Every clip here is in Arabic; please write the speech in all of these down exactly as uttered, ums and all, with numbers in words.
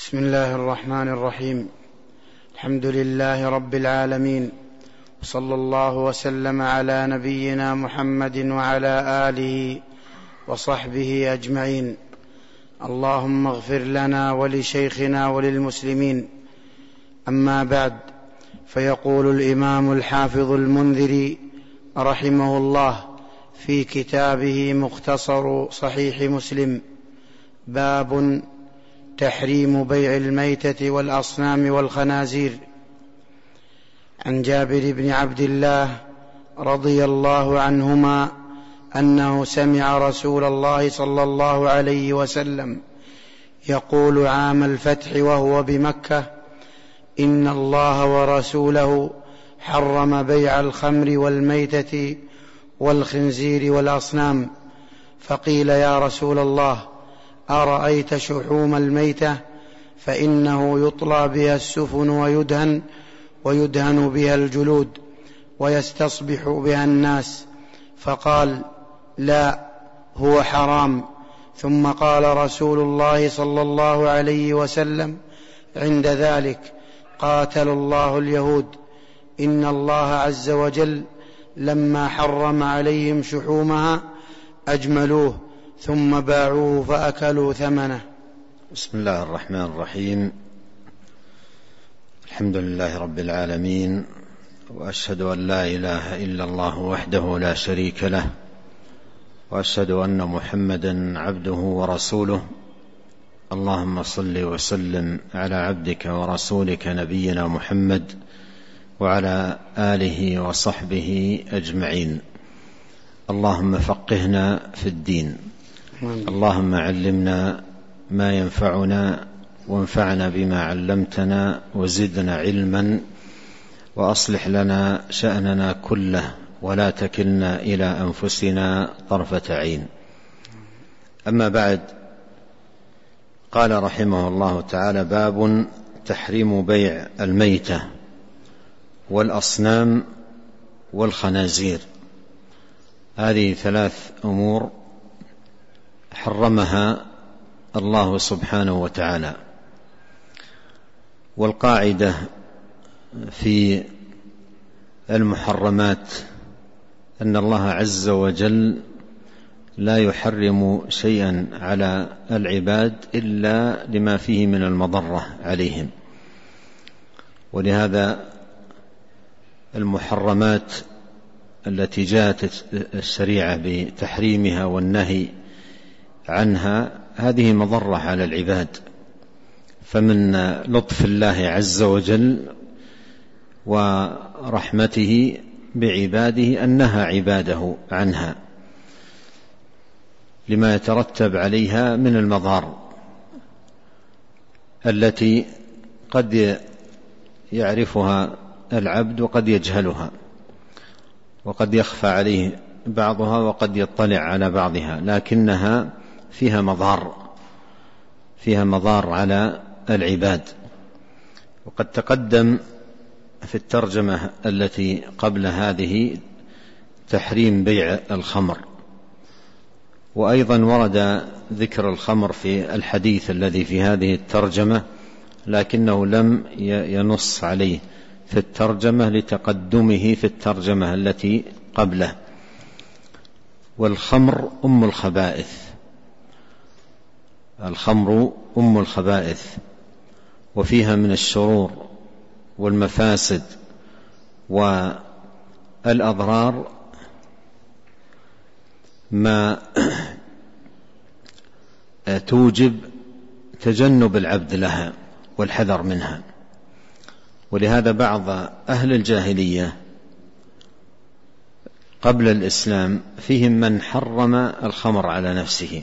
بسم الله الرحمن الرحيم. الحمد لله رب العالمين، وصلى الله وسلم على نبينا محمد وعلى آله وصحبه أجمعين. اللهم اغفر لنا ولشيخنا وللمسلمين. أما بعد، فيقول الإمام الحافظ المنذري رحمه الله في كتابه مختصر صحيح مسلم: باب تحريم بيع الميتة والأصنام والخنازير. عن جابر بن عبد الله رضي الله عنهما أنه سمع رسول الله صلى الله عليه وسلم يقول عام الفتح وهو بمكة: إن الله ورسوله حرم بيع الخمر والميتة والخنزير والأصنام. فقيل: يا رسول الله، أرأيت شحوم الميتة؟ فإنه يطلى بها السفن ويدهن ويدهن بها الجلود ويستصبح بها الناس. فقال: لا، هو حرام. ثم قال رسول الله صلى الله عليه وسلم عند ذلك: قاتل الله اليهود، إن الله عز وجل لما حرم عليهم شحومها أجملوه ثم باعوه فأكلوا ثمنه. بسم الله الرحمن الرحيم. الحمد لله رب العالمين، وأشهد أن لا إله إلا الله وحده لا شريك له، وأشهد أن محمدا عبده ورسوله. اللهم صل وسلم على عبدك ورسولك نبينا محمد وعلى آله وصحبه أجمعين. اللهم فقهنا في الدين، اللهم علمنا ما ينفعنا وانفعنا بما علمتنا وزدنا علما، وأصلح لنا شأننا كله ولا تكلنا إلى أنفسنا طرفة عين. أما بعد، قال رحمه الله تعالى: باب تحريم بيع الميتة والأصنام والخنازير. هذه ثلاث أمور حرمها الله سبحانه وتعالى، والقاعدة في المحرمات أن الله عز وجل لا يحرم شيئا على العباد إلا لما فيه من المضرة عليهم. ولهذا المحرمات التي جاءت الشريعة بتحريمها والنهي عنها هذه مضرة على العباد، فمن لطف الله عز وجل ورحمته بعباده أن نهى عباده عنها لما يترتب عليها من المضار التي قد يعرفها العبد وقد يجهلها، وقد يخفى عليه بعضها وقد يطلع على بعضها، لكنها فيها مضار فيها مضار على العباد. وقد تقدم في الترجمة التي قبل هذه تحريم بيع الخمر، وأيضا ورد ذكر الخمر في الحديث الذي في هذه الترجمة، لكنه لم ينص عليه في الترجمة لتقدمه في الترجمة التي قبله. والخمر أم الخبائث، الخمر أم الخبائث، وفيها من الشرور والمفاسد والأضرار ما توجب تجنب العبد لها والحذر منها. ولهذا بعض أهل الجاهلية قبل الإسلام فيهم من حرم الخمر على نفسه،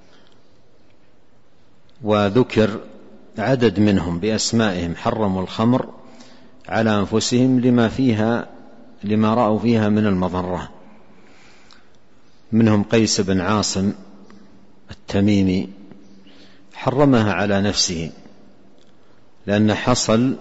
وذكر عدد منهم بأسمائهم حرموا الخمر على أنفسهم لما فيها لما رأوا فيها من المضرة. منهم قيس بن عاصم التميمي حرمها على نفسه، لأن حصل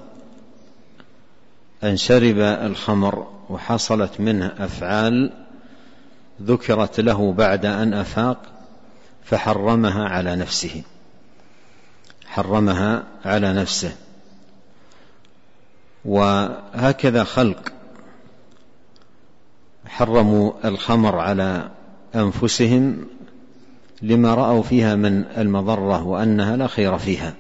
أن شرب الخمر وحصلت منه أفعال ذكرت له بعد أن أفاق فحرمها على نفسه. حرمها على نفسه. وهكذا خلق حرموا الخمر على أنفسهم لما رأوا فيها من المضرة وأنها لا خير فيها،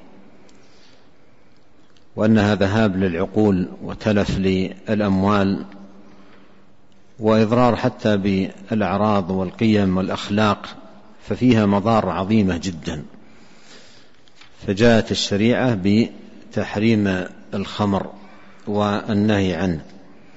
وأنها ذهاب للعقول وتلف للأموال وإضرار حتى بالأعراض والقيم والأخلاق، ففيها مضار عظيمة جدا. فجاءت الشريعة بتحريم الخمر والنهي عنه،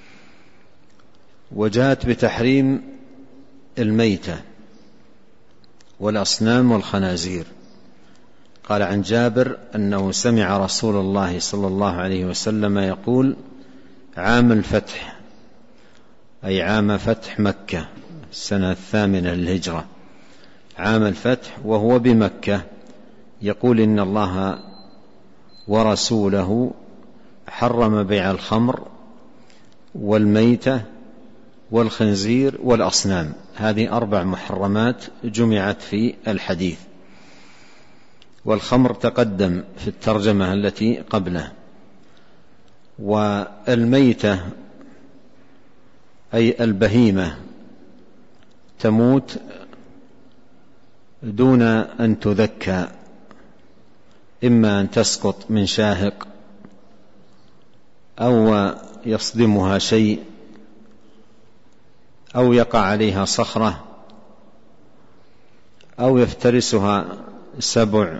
وجاءت بتحريم الميتة والأصنام والخنازير. قال عن جابر أنه سمع رسول الله صلى الله عليه وسلم يقول: عام الفتح، أي عام فتح مكة، السنة الثامنة للهجرة، عام الفتح وهو بمكة، يقول: إن الله ورسوله حرم بيع الخمر والميتة والخنزير والأصنام. هذه أربع محرمات جمعت في الحديث، والخمر تقدم في الترجمة التي قبله. والميتة أي البهيمة تموت دون أن تذكى، إما أن تسقط من شاهق أو يصدمها شيء أو يقع عليها صخرة أو يفترسها سبع،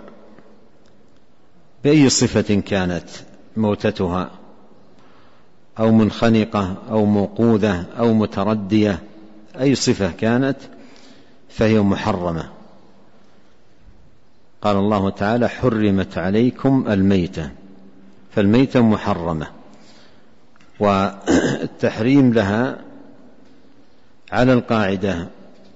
بأي صفة كانت موتتها، أو منخنقة أو موقوذة أو متردية، أي صفة كانت فهي محرمة. قال الله تعالى: حرمت عليكم الميتة، فالميتة محرمة، والتحريم لها على القاعدة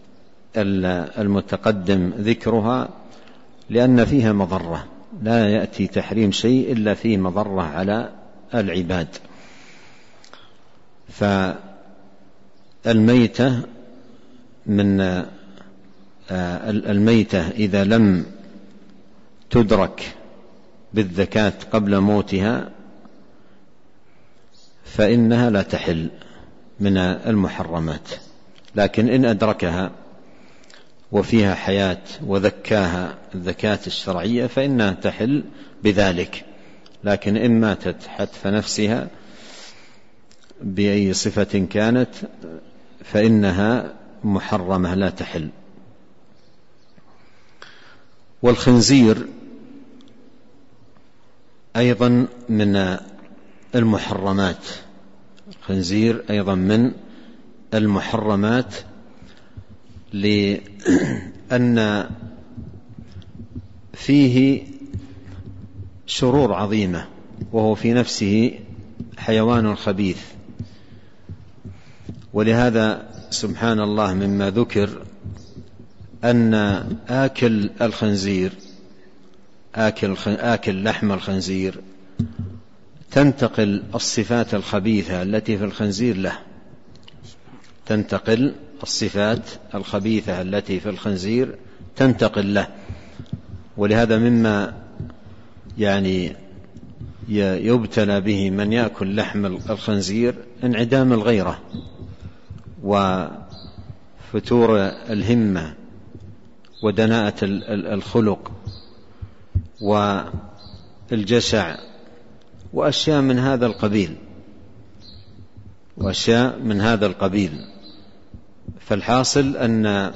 المتقدم ذكرها، لأن فيها مضرة، لا يأتي تحريم شيء إلا فيه مضرة على العباد. فالميتة من الميتة إذا لم تدرك بالذكاة قبل موتها فإنها لا تحل من المحرمات، لكن إن أدركها وفيها حياة وذكاها الذكاة الشرعية فإنها تحل بذلك. لكن إن ماتت حتف نفسها بأي صفة كانت فإنها محرمة لا تحل. والخنزير أيضا من المحرمات، الخنزير أيضا من المحرمات، لأن فيه شرور عظيمة، وهو في نفسه حيوان خبيث. ولهذا سبحان الله مما ذكر أن آكل الخنزير آكل, آكل لحم الخنزير تنتقل الصفات الخبيثة التي في الخنزير له، تنتقل الصفات الخبيثة التي في الخنزير تنتقل له. ولهذا مما يعني يبتلى به من يأكل لحم الخنزير انعدام الغيرة وفتور الهمة ودناءة الخلق والجشع وأشياء من هذا القبيل وأشياء من هذا القبيل. فالحاصل أن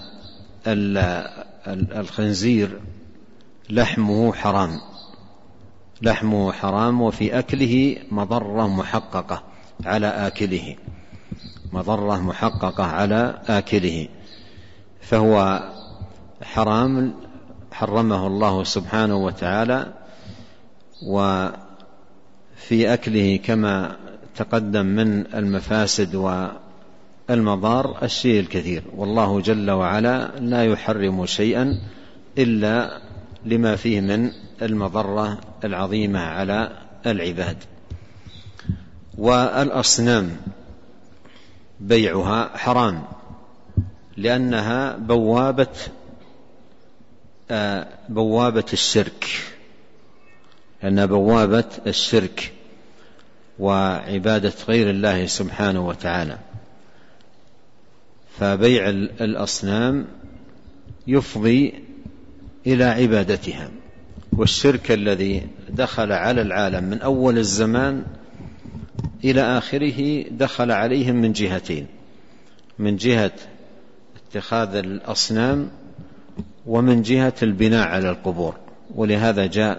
الخنزير لحمه حرام، لحمه حرام، وفي أكله مضرة محققة على آكله، مضرة محققة على آكله، فهو حرام حرمه الله سبحانه وتعالى. وفي أكله كما تقدم من المفاسد والمضار الشيء الكثير، والله جل وعلا لا يحرم شيئا إلا لما فيه من المضرة العظيمة على العباد. والأصنام بيعها حرام، لأنها بوابة بوابة الشرك، أن بوابة الشرك وعبادة غير الله سبحانه وتعالى. فبيع الأصنام يفضي إلى عبادتها، والشرك الذي دخل على العالم من أول الزمان إلى آخره دخل عليهم من جهتين: من جهة اتخاذ الأصنام ومن جهة البناء على القبور. ولهذا جاء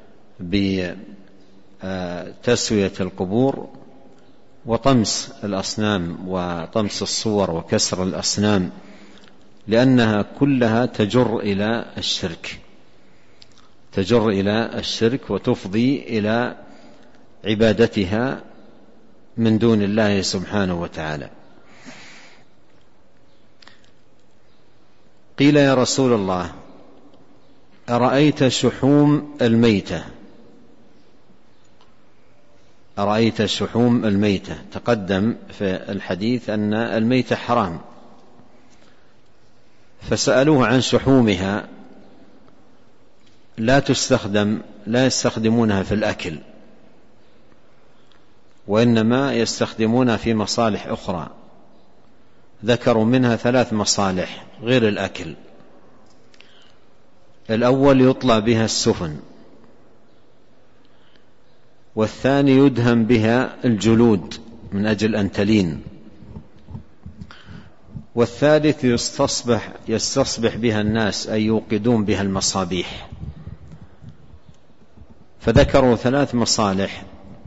بتسوية القبور وطمس الأصنام وطمس الصور وكسر الأصنام، لأنها كلها تجر إلى الشرك تجر إلى الشرك وتفضي إلى عبادتها من دون الله سبحانه وتعالى. قيل: يا رسول الله، أرأيت شحوم الميتة أرأيت شحوم الميتة تقدم في الحديث أن الميتة حرام، فسألوه عن شحومها. لا تستخدم لا يستخدمونها في الأكل، وإنما يستخدمونها في مصالح أخرى. ذكروا منها ثلاث مصالح غير الأكل. الأول يطلى بها السفن، والثاني يدهن بها الجلود من أجل أن تلين، والثالث يستصبح, يستصبح بها الناس أي يوقدون بها المصابيح. فذكروا ثلاث مصالح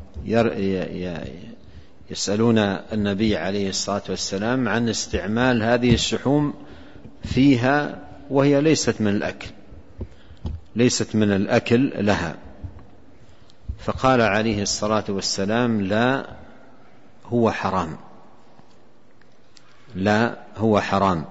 يسألون النبي عليه الصلاة والسلام عن استعمال هذه الشحوم فيها، وهي ليست من الأكل ليست من الأكل لها. فقال عليه الصلاة والسلام: لا هو حرام لا هو حرام.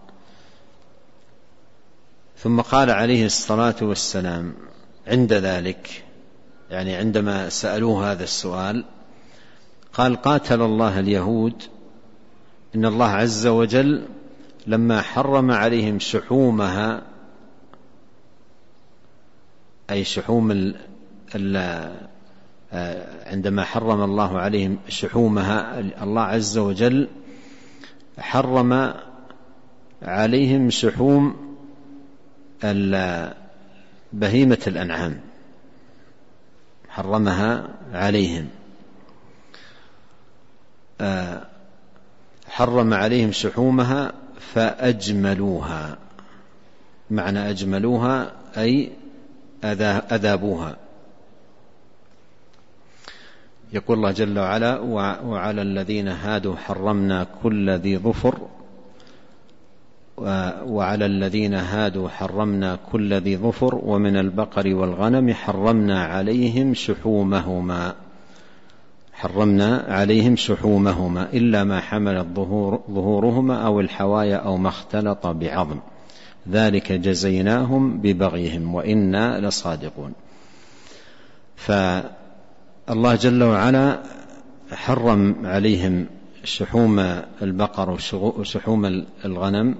ثم قال عليه الصلاة والسلام عند ذلك، يعني عندما سألوه هذا السؤال، قال: قاتل الله اليهود، إن الله عز وجل لما حرم عليهم شحومها، أي شحوم ال ال عندما حرم الله عليهم شحومها، الله عز وجل حرم عليهم شحوم بهيمة الأنعام، حرمها عليهم حرم عليهم شحومها فأجملوها. معنى أجملوها أي أذابوها. يقول الله جل وعلا: وعلى الذين هادوا حرمنا كل ذي ظفر وعلى الذين هادوا حرمنا كل ذي ظفر ومن البقر والغنم حرمنا عليهم شحومهما حرمنا عليهم شحومهما إلا ما حملت ظهور ظهورهما أو الحوايا أو ما اختلط بعظم، ذلك جزيناهم ببغيهم وإنا لصادقون. فالله جل وعلا حرم عليهم شحوم البقر وشحوم الغنم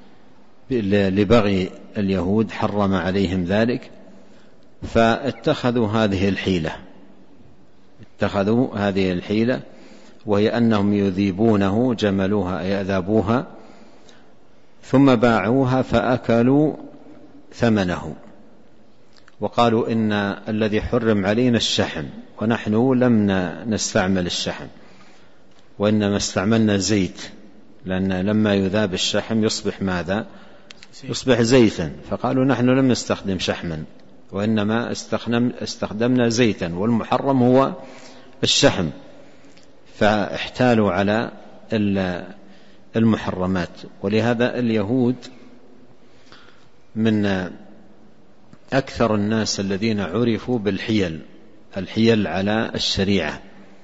لبغي اليهود، حرم عليهم ذلك، فاتخذوا هذه الحيلة اتخذوا هذه الحيلة وهي أنهم يذيبونه، جملوها أي أذابوها، ثم باعوها فأكلوا ثمنه، وقالوا إن الذي حرم علينا الشحم، ونحن لم نستعمل الشحم وإنما استعملنا زيت، لأن لما يذاب الشحم يصبح ماذا؟ يصبح زيتا. فقالوا نحن لم نستخدم شحما وإنما استخدمنا زيتا، والمحرم هو الشحم. فاحتالوا على المحرمات. ولهذا اليهود من أكثر الناس الذين عرفوا بالحيل الحيل على الشريعة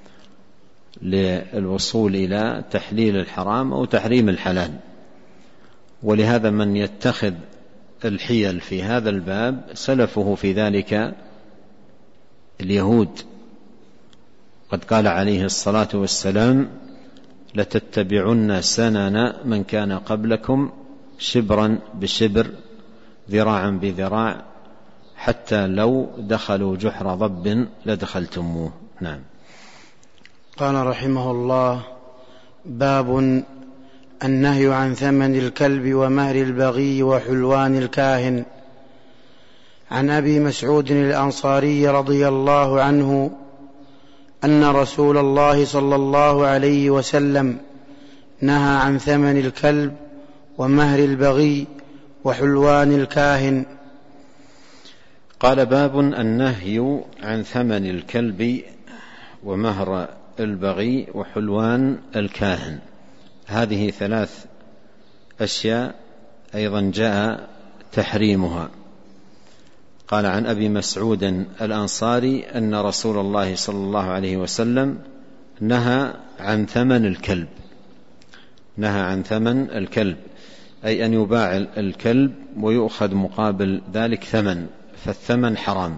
للوصول إلى تحليل الحرام أو تحريم الحلال. ولهذا من يتخذ الحيل في هذا الباب سلفه في ذلك اليهود. قد قال عليه الصلاة والسلام: لتتبعن سنن من كان قبلكم شبرا بشبر ذراعا بذراع حتى لو دخلوا جحر ضب لدخلتموه. نعم. قال رحمه الله: باب النهي عن ثمن الكلب ومهر البغي وحلوان الكاهن. عن أبي مسعود الأنصاري رضي الله عنه أن رسول الله صلى الله عليه وسلم نهى عن ثمن الكلب ومهر البغي وحلوان الكاهن. قال: باب النهي عن ثمن الكلب ومهر البغي وحلوان الكاهن. هذه ثلاث أشياء أيضا جاء تحريمها. قال: عن أبي مسعود الأنصاري أن رسول الله صلى الله عليه وسلم نهى عن ثمن الكلب. نهى عن ثمن الكلب أي أن يباع الكلب ويؤخذ مقابل ذلك ثمن، فالثمن حرام.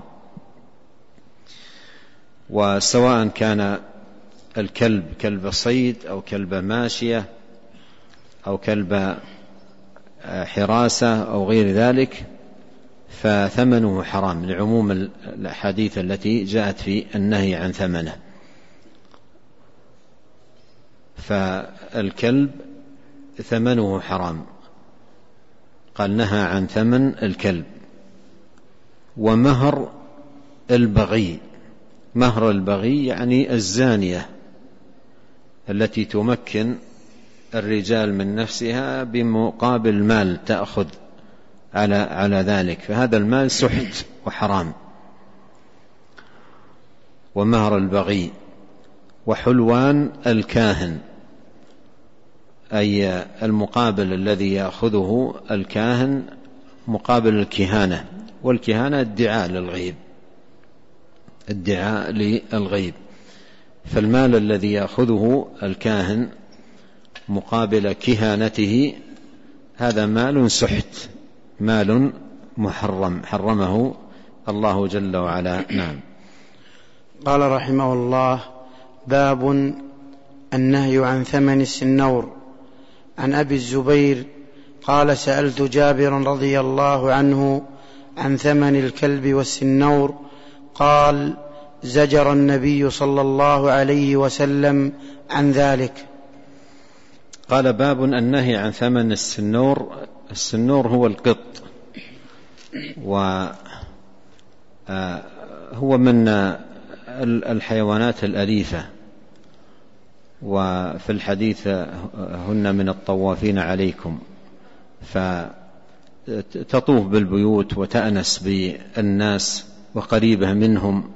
وسواء كان الكلب كلب صيد أو كلب ماشية أو كلب حراسة أو غير ذلك فثمنه حرام، لعموم الأحاديث التي جاءت في النهي عن ثمنه. فالكلب ثمنه حرام، قال: نهى عن ثمن الكلب. ومهر البغي، مهر البغي يعني الزانية التي تمكن الرجال من نفسها بمقابل مال تأخذ على على ذلك، فهذا المال سحت وحرام. ومهر البغي. وحلوان الكاهن أي المقابل الذي يأخذه الكاهن مقابل الكهانة، والكهانة ادعاء للغيب، ادعاء للغيب. فالمال الذي يأخذه الكاهن مقابل كهانته هذا مال سحت، مال محرم، حرمه الله جل وعلا. نعم. قال رحمه الله: باب النهي عن ثمن السنور. عن أبي الزبير قال: سألت جابر رضي الله عنه عن ثمن الكلب والسنور، قال: زجر النبي صلى الله عليه وسلم عن ذلك. قال: باب النهي عن ثمن السنور. السنور هو القط، وهو من الحيوانات الأليفة، وفي الحديث هن من الطوافين عليكم، فتطوف بالبيوت وتأنس بالناس وقريبة منهم،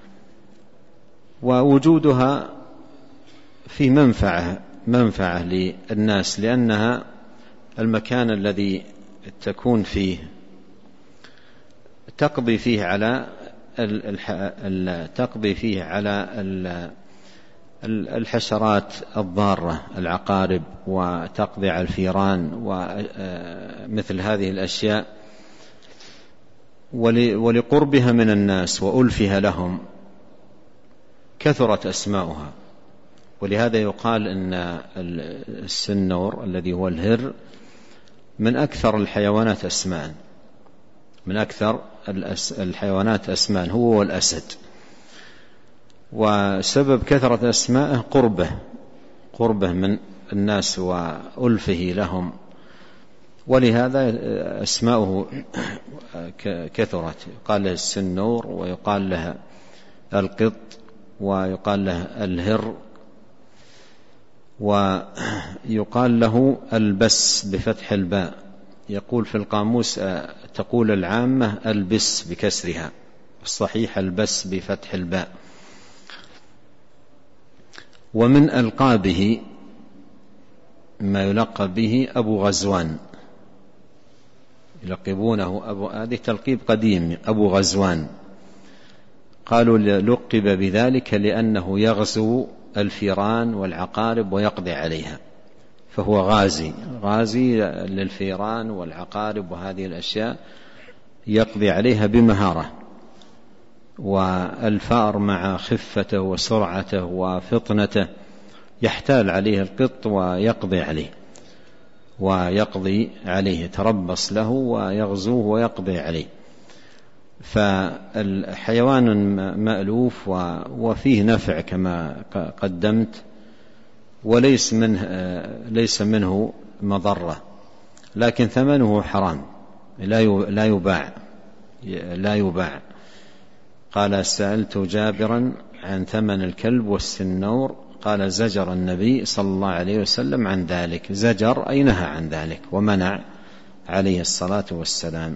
ووجودها في منفعة منفعة للناس، لأنها المكان الذي تكون فيه تقضي فيه على تقضي فيه على الحشرات الضارة، العقارب، وتقضي على الفيران ومثل هذه الأشياء. ولقربها من الناس وألفها لهم كثرت أسماؤها، ولهذا يقال أن السنور الذي هو الهر من أكثر الحيوانات أسماء، من أكثر الحيوانات أسماء هو والأسد. وسبب كثرة أسمائه قربه قربه من الناس وألفه لهم، ولهذا أسماؤه كثرت. يقال له السنور، ويقال له القط، ويقال له الهر، ويقال له البس بفتح الباء. يقول في القاموس تقول العامة البس بكسرها، الصحيح البس بفتح الباء. ومن ألقابه ما يلقب به أبو غزوان، يلقبونه أبو، هذه تلقيب قديم، أبو غزوان. قالوا لقب بذلك لأنه يغزو الفيران والعقارب ويقضي عليها، فهو غازي غازي للفيران والعقارب وهذه الأشياء، يقضي عليها بمهارة. والفأر مع خفته وسرعته وفطنته يحتال عليه القط ويقضي عليه ويقضي عليه يتربص له ويغزوه ويقضي عليه. فالحيوان مألوف وفيه نفع كما قدمت، وليس منه ليس منه مضرة، لكن ثمنه حرام، لا يباع لا يباع. قال: سألت جابرا عن ثمن الكلب والسنور، قال: زجر النبي صلى الله عليه وسلم عن ذلك. زجر أي نهى عن ذلك ومنع عليه الصلاة والسلام.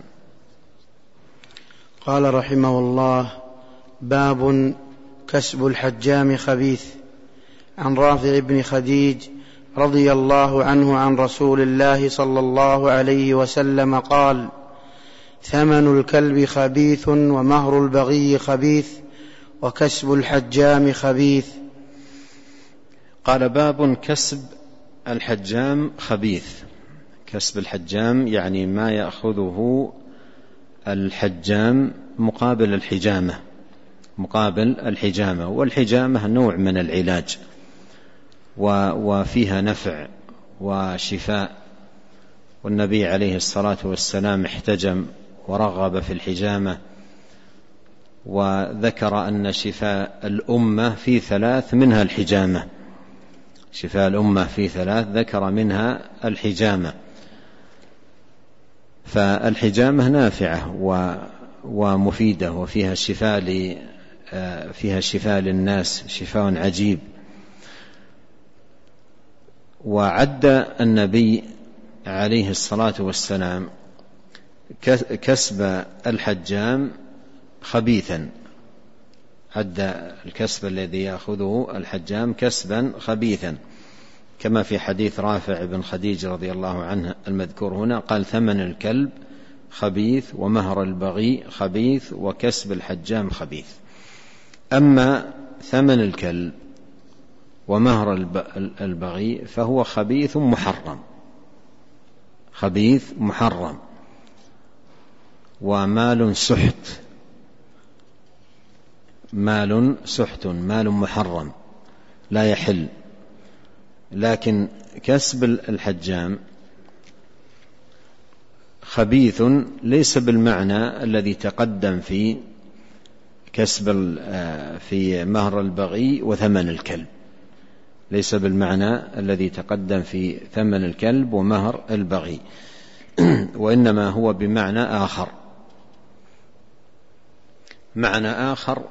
قال رحمه الله: باب كسب الحجام خبيث. عن رافع بن خديج رضي الله عنه عن رسول الله صلى الله عليه وسلم قال: ثمن الكلب خبيث، ومهر البغي خبيث، وكسب الحجام خبيث. قال: باب كسب الحجام خبيث. كسب الحجام يعني ما يأخذه الحجام مقابل الحجامة مقابل الحجامة والحجامة نوع من العلاج وفيها نفع وشفاء، والنبي عليه الصلاة والسلام احتجم ورغب في الحجامة، وذكر أن شفاء الأمة في ثلاث منها الحجامة. شفاء الأمة في ثلاث ذكر منها الحجامة. فالحجامة نافعة ومفيدة وفيها شفاء فيها شفاء للناس، شفاء عجيب. وعد النبي عليه الصلاة والسلام كسب الحجام خبيثا، عد الكسب الذي يأخذه الحجام كسبا خبيثا، كما في حديث رافع بن خديج رضي الله عنه المذكور هنا، قال: ثمن الكلب خبيث، ومهر البغي خبيث، وكسب الحجام خبيث. أما ثمن الكلب ومهر البغي فهو خبيث محرم، خبيث محرم، ومال سحت، مال سحت مال محرم لا يحل. لكن كسب الحجام خبيث ليس بالمعنى الذي تقدم في كسب في مهر البغي وثمن الكلب، ليس بالمعنى الذي تقدم في ثمن الكلب ومهر البغي، وإنما هو بمعنى آخر، معنى آخر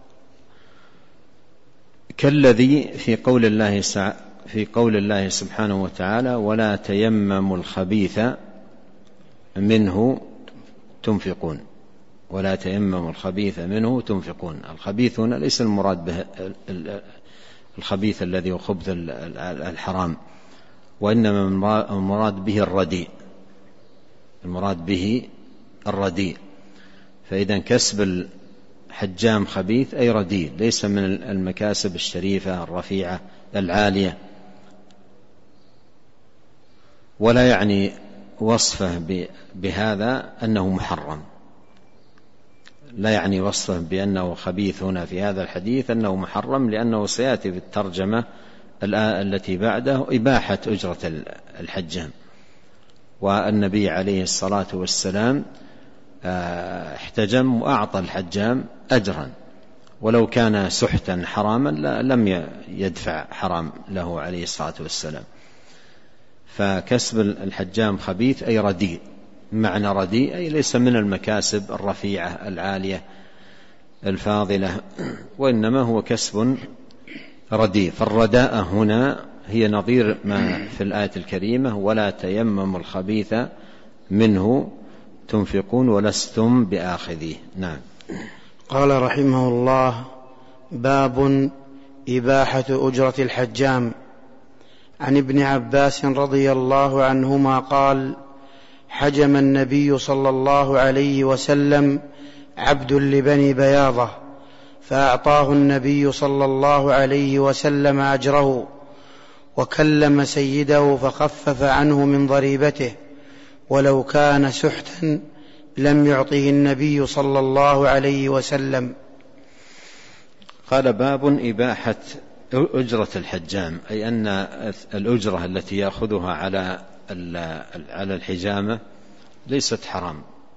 كالذي في قول الله في قول الله سبحانه وتعالى: ولا تيمموا الخبيث منه تنفقون. ولا تيمموا الخبيث منه تنفقون. الخبيث هنا ليس المراد به الخبيث الذي هو خبث الحرام، وإنما المراد به الرديء، المراد به الرديء. فإذا كسب الحجام خبيث أي رديء، ليس من المكاسب الشريفة الرفيعة العالية. ولا يعني وصفه بهذا أنه محرم، لا يعني وصفه بأنه خبيث هنا في هذا الحديث أنه محرم، لأنه سيأتي في الترجمة التي بعده إباحة أجرة الحجام. والنبي عليه الصلاة والسلام احتجم وأعطى الحجام أجرا، ولو كان سحتا حراما لم يدفع حرام له عليه الصلاة والسلام. فكسب الحجام خبيث أي رديء، معنى رديء أي ليس من المكاسب الرفيعة العالية الفاضلة، وإنما هو كسب رديء. فالرداء هنا هي نظير ما في الآية الكريمة: ولا تيمموا الخبيث منه تنفقون ولستم بآخذيه. نعم. قال رحمه الله: باب إباحة أجرة الحجام. عن ابن عباس رضي الله عنهما قال: حجم النبي صلى الله عليه وسلم عبد لبني بياضة، فأعطاه النبي صلى الله عليه وسلم أجره، وكلم سيده فخفف عنه من ضريبته، ولو كان سحتا لم يعطه النبي صلى الله عليه وسلم. قال: باب إباحة أجرة الحجام، أي أن الأجرة التي يأخذها على على الحجامة ليست حرام،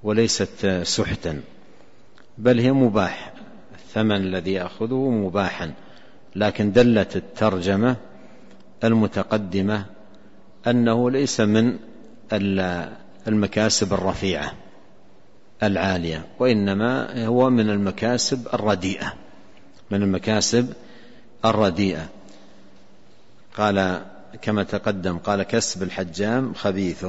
وليست سحتا، بل هي مباح، الثمن الذي يأخذه مباحا، لكن دلت الترجمة المتقدمة أنه ليس من المكاسب الرفيعة العالية، وإنما هو من المكاسب الرديئة، من المكاسب الرديئة. قال كما تقدم، قال كسب الحجام خبيث.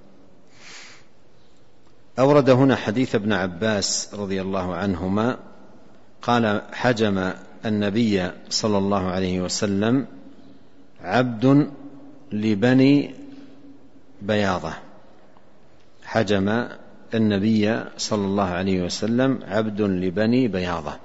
أورد هنا حديث ابن عباس رضي الله عنهما قال: حجم النبي صلى الله عليه وسلم عبد لبني بياضة. حجم النبي صلى الله عليه وسلم عبد لبني بياضة.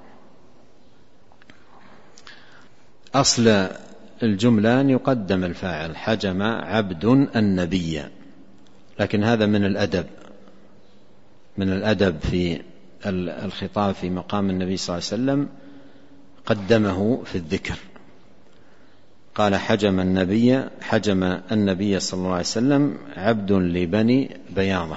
أصل الجملة أن يقدم الفاعل، حجم عبد النبي، لكن هذا من الأدب، من الأدب في الخطاب في مقام النبي صلى الله عليه وسلم، قدمه في الذكر. قال: حجم النبي حجم النبي صلى الله عليه وسلم عبد لبني بياضة،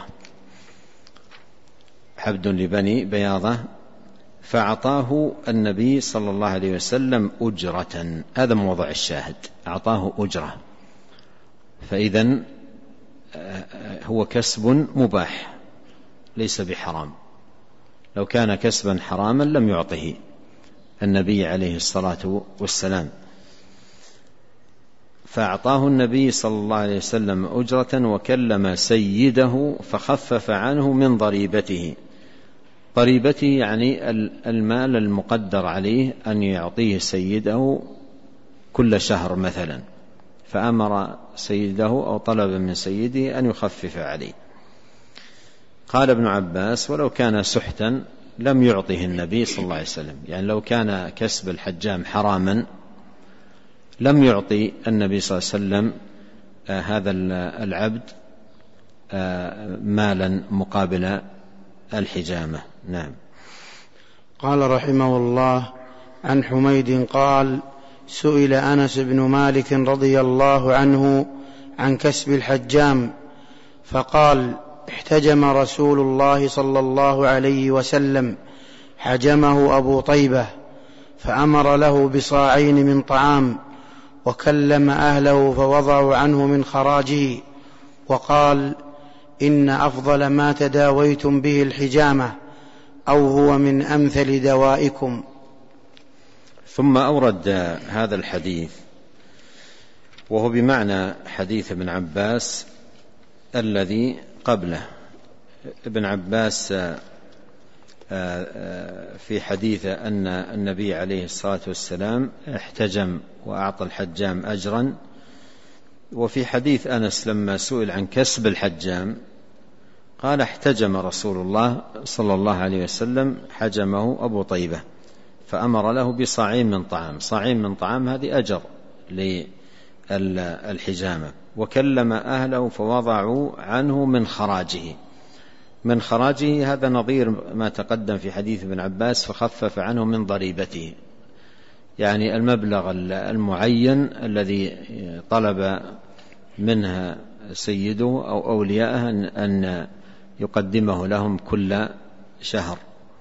عبد لبني بياضة، فأعطاه النبي صلى الله عليه وسلم أجرة. هذا موضع الشاهد، أعطاه أجرة، فإذن هو كسب مباح ليس بحرام. لو كان كسبا حراما لم يعطه النبي عليه الصلاة والسلام. فأعطاه النبي صلى الله عليه وسلم أجرة، وكلم سيده فخفف عنه من ضريبته. ضريبته يعني المال المقدر عليه أن يعطيه سيده كل شهر مثلا، فأمر سيده أو طلب من سيده أن يخفف عليه. قال ابن عباس: ولو كان سحتا لم يعطه النبي صلى الله عليه وسلم، يعني لو كان كسب الحجام حراما لم يعطي النبي صلى الله عليه وسلم آه هذا العبد آه مالا مقابل الحجامة. نعم. قال رحمه الله: عن حميد قال: سئل أنس بن مالك رضي الله عنه عن كسب الحجام، فقال: احتجم رسول الله صلى الله عليه وسلم، حجمه أبو طيبة، فأمر له بصاعين من طعام، وكلم أهله فوضعوا عنه من خراجه، وقال: إن أفضل ما تداويتم به الحجامة، أو هو من أمثل دوائكم. ثم أورد هذا الحديث وهو بمعنى حديث ابن عباس الذي قبله. ابن عباس في حديث أن النبي عليه الصلاة والسلام احتجم وأعطى الحجام أجرا، وفي حديث أنس لما سئل عن كسب الحجام قال: احتجم رسول الله صلى الله عليه وسلم، حجمه أبو طيبة، فأمر له بصاعين من طعام. صاعين من طعام هذه أجر للحجامة. وكلم أهله فوضعوا عنه من خراجه. من خراجه هذا نظير ما تقدم في حديث ابن عباس، فخفف عنه من ضريبته، يعني المبلغ المعين الذي طلب منها سيده أو أولياءه أن يقدمه لهم كل شهر.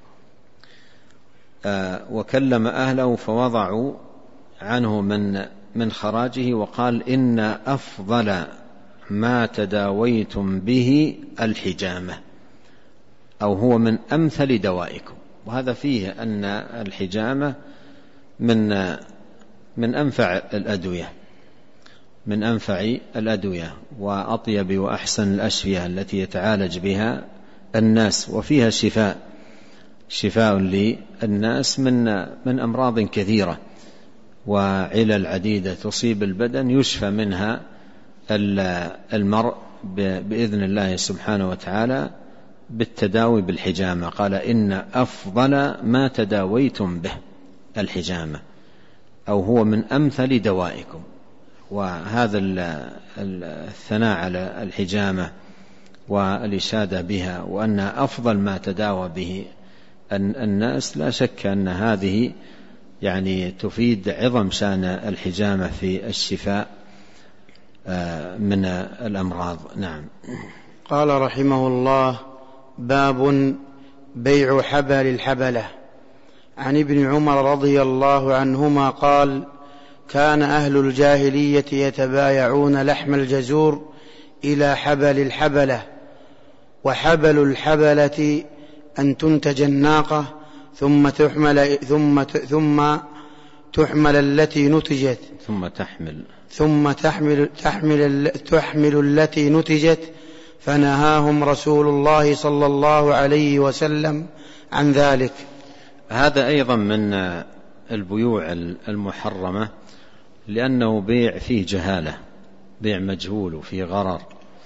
وكلم أهله فوضعوا عنه من من خراجه، وقال: إن أفضل ما تداويتم به الحجامة، أو هو من أمثل دوائكم. وهذا فيه أن الحجامة من من أنفع الأدوية، من أنفع الأدوية وأطيب وأحسن الأشفية التي يتعالج بها الناس، وفيها شفاء شفاء للناس من من أمراض كثيرة وعلل عديدة تصيب البدن، يشفى منها المرء بإذن الله سبحانه وتعالى بالتداوي بالحجامة. قال: إن أفضل ما تداويتم به الحجامة، أو هو من أمثل دوائكم. وهذا الثناء على الحجامة والإشادة بها وأن أفضل ما تداوى به الناس، لا شك أن هذه يعني تفيد عظم شأن الحجامة في الشفاء من الأمراض. نعم. قال رحمه الله: باب بيع حبل الحبلة. عن ابن عمر رضي الله عنهما قال: كان أهل الجاهلية يتبايعون لحم الجزور إلى حبل الحبلة. وحبل الحبلة أن تنتج الناقة ثم تحمل ثم ثم تحمل التي نتجت ثم تحمل ثم تحمل تحمل تحمل التي نتجت، فنهاهم رسول الله صلى الله عليه وسلم عن ذلك. هذا أيضا من البيوع المحرمة، لأنه بيع فيه جهالة، بيع مجهول وفيه غرر،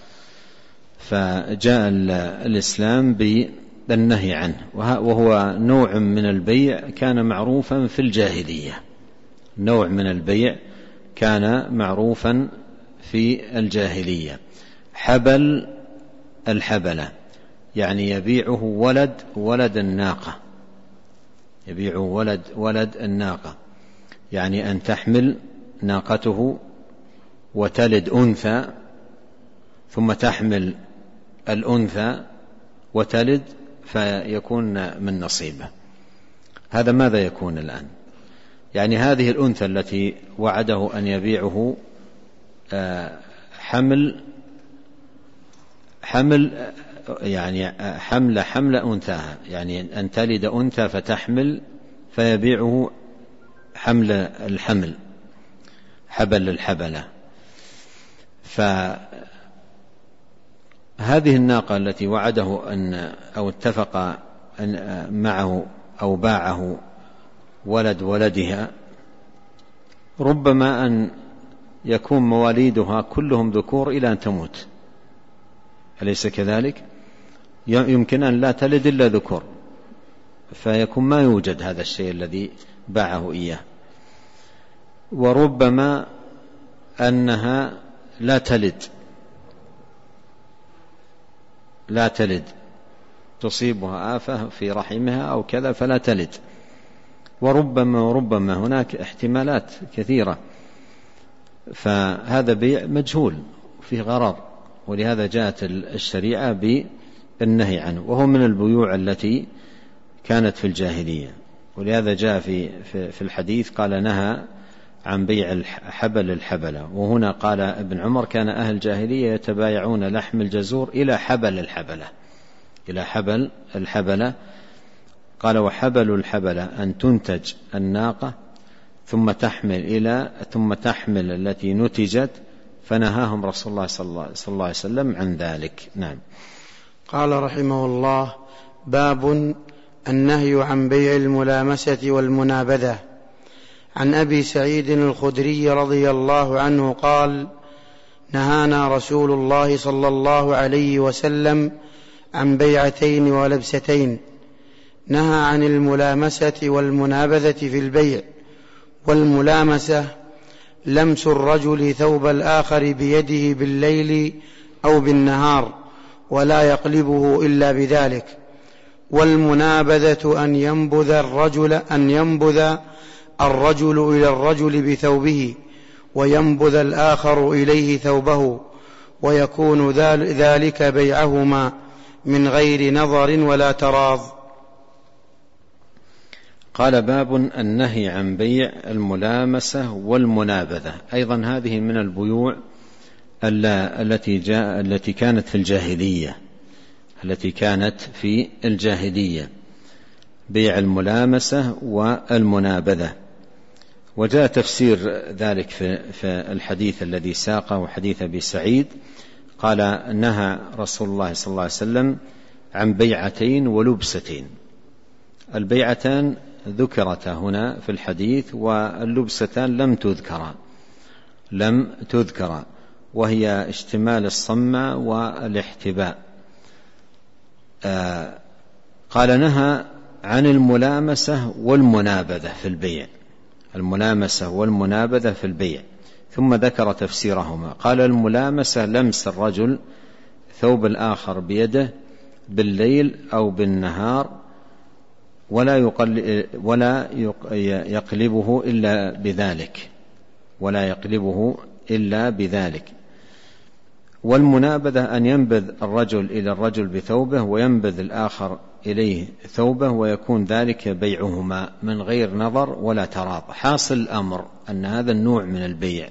فجاء الإسلام بالنهي عنه، وهو نوع من البيع كان معروفا في الجاهلية، نوع من البيع كان معروفا في الجاهلية. حبل الحبلة يعني يبيعه ولد ولد الناقة، يبيعه ولد ولد الناقة، يعني أن تحمل ناقته وتلد أنثى ثم تحمل الأنثى وتلد فيكون من نصيبه. هذا ماذا يكون الآن؟ يعني هذه الأنثى التي وعده أن يبيعه حمل حمل يعني حمل حمل أنثاها، يعني أن تلد أنثى فتحمل فيبيعه حمل الحمل، حبل الحبلة. فهذه الناقة التي وعده أن أو اتفق أن معه أو باعه ولد ولدها، ربما أن يكون مواليدها كلهم ذكور إلى أن تموت، أليس كذلك؟ يمكن أن لا تلد إلا ذكور، فيكون ما يوجد هذا الشيء الذي باعه إياه. وربما أنها لا تلد لا تلد تصيبها آفة في رحمها أو كذا فلا تلد، وربما وربما هناك احتمالات كثيرة، فهذا بيع مجهول فيه غرر، ولهذا جاءت الشريعة بالنهي عنه، وهو من البيوع التي كانت في الجاهلية. ولهذا جاء في في الحديث قال: نهى عن بيع حبل الحبلة. وهنا قال ابن عمر: كان أهل الجاهلية يتبايعون لحم الجزور إلى حبل الحبلة، إلى حبل الحبلة. قال: وحبل الحبلة أن تنتج الناقة ثم تحمل إلى ثم تحمل التي نتجت، فنهاهم رسول الله صلى الله عليه وسلم عن ذلك. نعم. قال رحمه الله: باب النهي عن بيع الملامسة والمنابذة. عن أبي سعيد الخدري رضي الله عنه قال: نهانا رسول الله صلى الله عليه وسلم عن بيعتين ولبستين. نهى عن الملامسة والمنابذة في البيع. والملامسة لمس الرجل ثوب الآخر بيده بالليل أو بالنهار ولا يقلبه إلا بذلك. والمنابذة أن ينبذ الرجل أن ينبذ الرجل إلى الرجل بثوبه وينبذ الآخر إليه ثوبه، ويكون ذلك بيعهما من غير نظر ولا تراض. قال: باب النهي عن بيع الملامسة والمنابذة. أيضا هذه من البيوع التي جاء التي كانت في الجاهلية التي كانت في الجاهلية بيع الملامسة والمنابذة. وجاء تفسير ذلك في الحديث الذي ساقه وحديث أبي سعيد. قال: نهى رسول الله صلى الله عليه وسلم عن بيعتين ولبستين. البيعتان ذكرتا هنا في الحديث، واللبستان لم تذكرا لم تذكرا وهي اشتمال الصمة والاحتباء. آه قال: نهى عن الملامسة والمنابذة في البيع، الملامسة والمنابذة في البيع، ثم ذكر تفسيرهما. قال: الملامسة لمس الرجل ثوب الآخر بيده بالليل أو بالنهار ولا يقل ولا يقلبه إلا بذلك ولا يقلبه إلا بذلك. والمنابذة أن ينبذ الرجل إلى الرجل بثوبه وينبذ الآخر إليه ثوبه، ويكون ذلك بيعهما من غير نظر ولا تراض. حاصل الأمر أن هذا النوع من البيع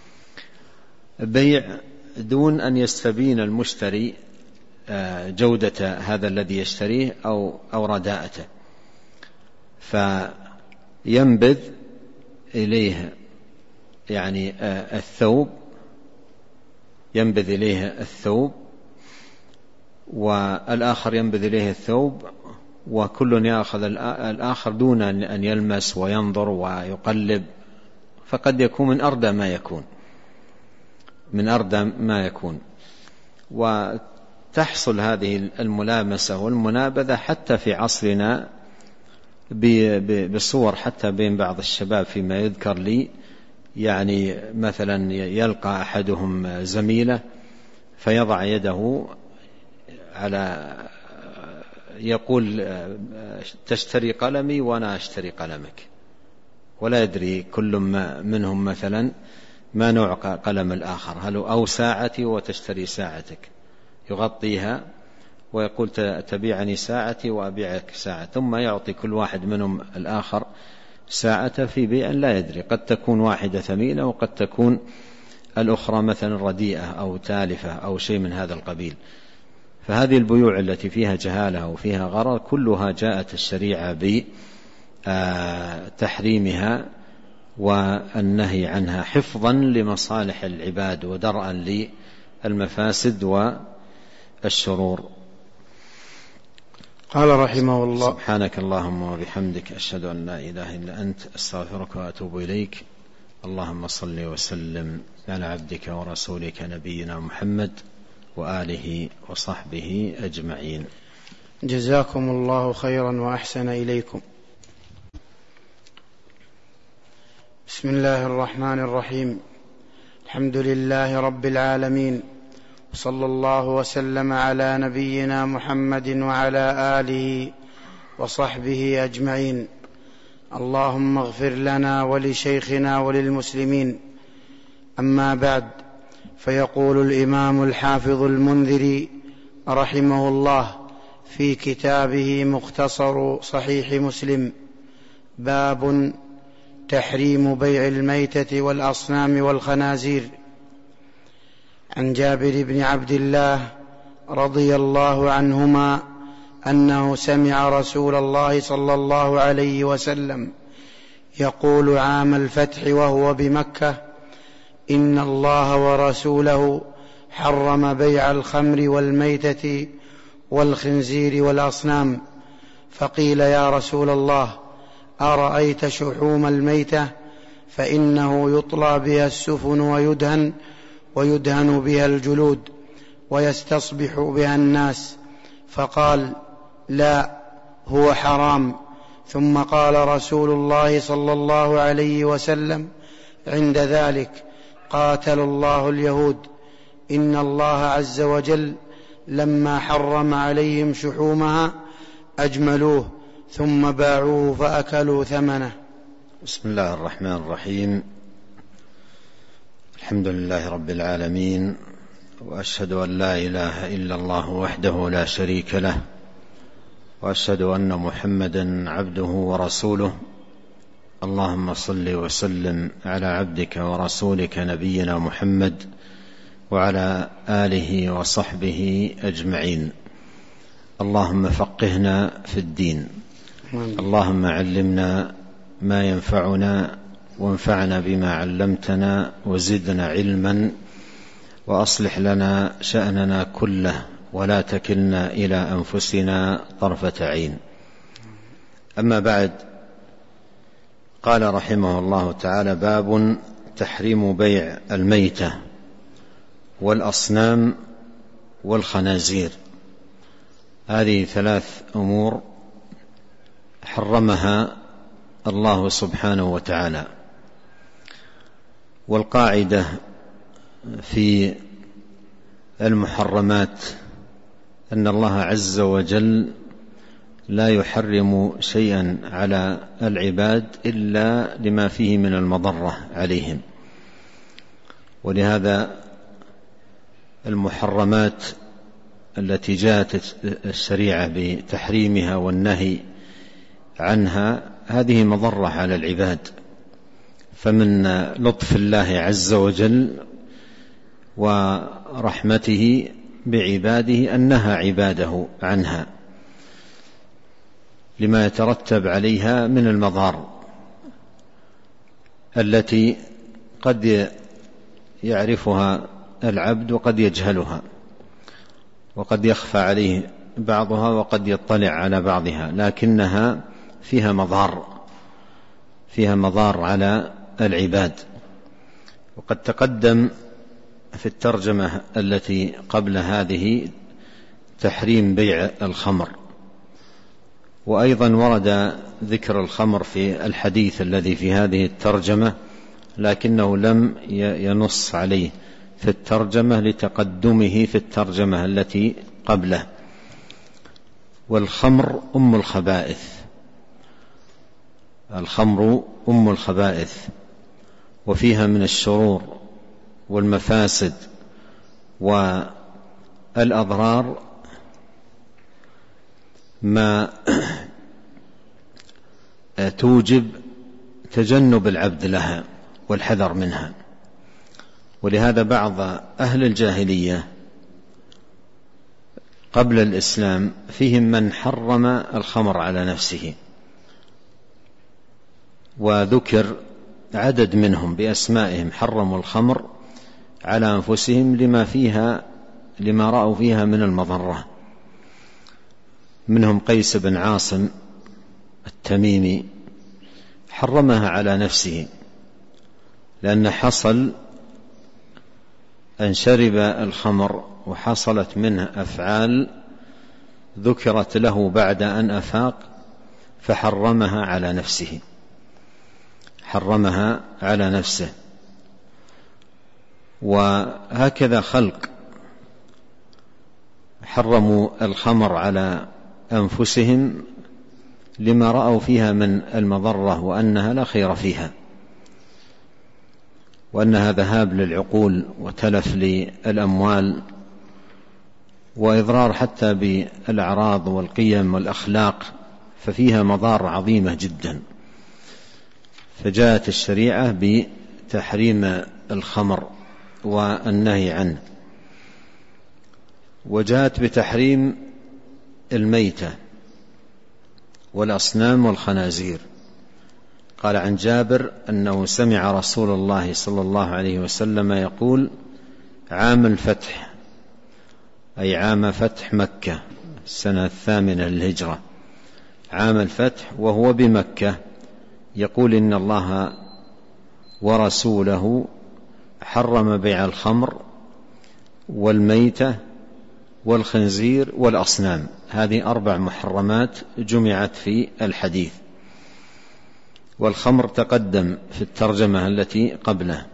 بيع دون أن يستبين المشتري جودة هذا الذي يشتريه أو أو رداءته، فينبذ إليه يعني الثوب ينبذ إليه الثوب والآخر ينبذ إليه الثوب، وكل يأخذ الآخر دون أن يلمس وينظر ويقلب، فقد يكون من أردى ما يكون من أردى ما يكون وتحصل هذه الملامسة والمنابذة حتى في عصرنا بصور، حتى بين بعض الشباب فيما يذكر لي، يعني مثلا يلقى أحدهم زميله فيضع يده على يقول تشتري قلمي وأنا أشتري قلمك، ولا يدري كل منهم مثلا ما نوع قلم الآخر، هل أو ساعتي وتشتري ساعتك، يغطيها ويقول تبيعني ساعتي وأبيعك ساعة، ثم يعطي كل واحد منهم الآخر ساعة في بيع لا يدري، قد تكون واحدة ثمينة وقد تكون الأخرى مثلا رديئة أو تالفة أو شيء من هذا القبيل. فهذه البيوع التي فيها جهالة وفيها غرر كلها جاءت الشريعة بتحريمها والنهي عنها حفظا لمصالح العباد ودرءا للمفاسد والشرور. قال رحمه الله: سبحانك اللهم وبحمدك، أشهد أن لا إله إلا أنت، أستغفرك وأتوب إليك. اللهم صل وسلم على عبدك ورسولك نبينا محمد وآله وصحبه أجمعين. جزاكم الله خيرا وأحسن إليكم. بسم الله الرحمن الرحيم. الحمد لله رب العالمين، صلى الله وسلم على نبينا محمد وعلى آله وصحبه أجمعين. اللهم اغفر لنا ولشيخنا وللمسلمين. أما بعد، فيقول الإمام الحافظ المنذري رحمه الله في كتابه مختصر صحيح مسلم: باب تحريم بيع الميتة والأصنام والخنازير. عن جابر بن عبد الله رضي الله عنهما أنه سمع رسول الله صلى الله عليه وسلم يقول عام الفتح وهو بمكة: إن الله ورسوله حرم بيع الخمر والميتة والخنزير والأصنام. فقيل: يا رسول الله، أرأيت شحوم الميتة؟ فإنه يطلى بها السفن ويدهن ويدهن بها الجلود ويستصبح بها الناس. فقال: لا، هو حرام. ثم قال رسول الله صلى الله عليه وسلم عند ذلك: قاتل الله اليهود، إن الله عز وجل لما حرم عليهم شحومها أجملوه ثم باعوه فأكلوا ثمنه. بسم الله الرحمن الرحيم. الحمد لله رب العالمين، وأشهد أن لا إله إلا الله وحده لا شريك له، وأشهد أن محمدا عبده ورسوله. اللهم صل وسلم على عبدك ورسولك نبينا محمد وعلى آله وصحبه أجمعين. اللهم فقهنا في الدين، اللهم علمنا ما ينفعنا وانفعنا بما علمتنا وزدنا علما، وأصلح لنا شأننا كله ولا تكلنا إلى أنفسنا طرفة عين. أما بعد، قال رحمه الله تعالى: باب تحريم بيع الميتة والأصنام والخنازير. هذه ثلاث أمور حرمها الله سبحانه وتعالى، والقاعدة في المحرمات أن الله عز وجل لا يحرم شيئا على العباد إلا لما فيه من المضرة عليهم. ولهذا المحرمات التي جاءت الشريعة بتحريمها والنهي عنها هذه مضرة على العباد، فمن لطف الله عز وجل ورحمته بعباده أن نهى عباده عنها لما يترتب عليها من المضار التي قد يعرفها العبد وقد يجهلها، وقد يخفى عليه بعضها وقد يطلع على بعضها، لكنها فيها مضار فيها مضار على العباد. وقد تقدم في الترجمة التي قبل هذه تحريم بيع الخمر، وأيضا ورد ذكر الخمر في الحديث الذي في هذه الترجمة، لكنه لم ينص عليه في الترجمة لتقدمه في الترجمة التي قبله. والخمر أم الخبائث، الخمر أم الخبائث، وفيها من الشرور والمفاسد والأضرار ما توجب تجنب العبد لها والحذر منها. ولهذا بعض أهل الجاهلية قبل الإسلام فيهم من حرم الخمر على نفسه، وذكر عدد منهم بأسمائهم حرموا الخمر على أنفسهم لما فيها لما رأوا فيها من المضرة. منهم قيس بن عاصم التميمي حرمها على نفسه، لأن حصل أن شرب الخمر وحصلت منه أفعال ذكرت له بعد أن أفاق فحرمها على نفسه حرمها على نفسه. وهكذا خلق حرموا الخمر على أنفسهم لما رأوا فيها من المضرة وأنها لا خير فيها، وأنها ذهاب للعقول وتلف للأموال وإضرار حتى بالأعراض والقيم والأخلاق، ففيها مضار عظيمة جدا. فجاءت الشريعة بتحريم الخمر والنهي عنه، وجاءت بتحريم الميتة والأصنام والخنازير. قال عن جابر أنه سمع رسول الله صلى الله عليه وسلم يقول: عام الفتح، أي عام فتح مكة السنة الثامنة للهجرة، عام الفتح وهو بمكة، يقول: إن الله ورسوله حرم بيع الخمر والميتة والخنزير والأصنام. هذه أربع محرمات جمعت في الحديث. والخمر تقدم في الترجمة التي قبله.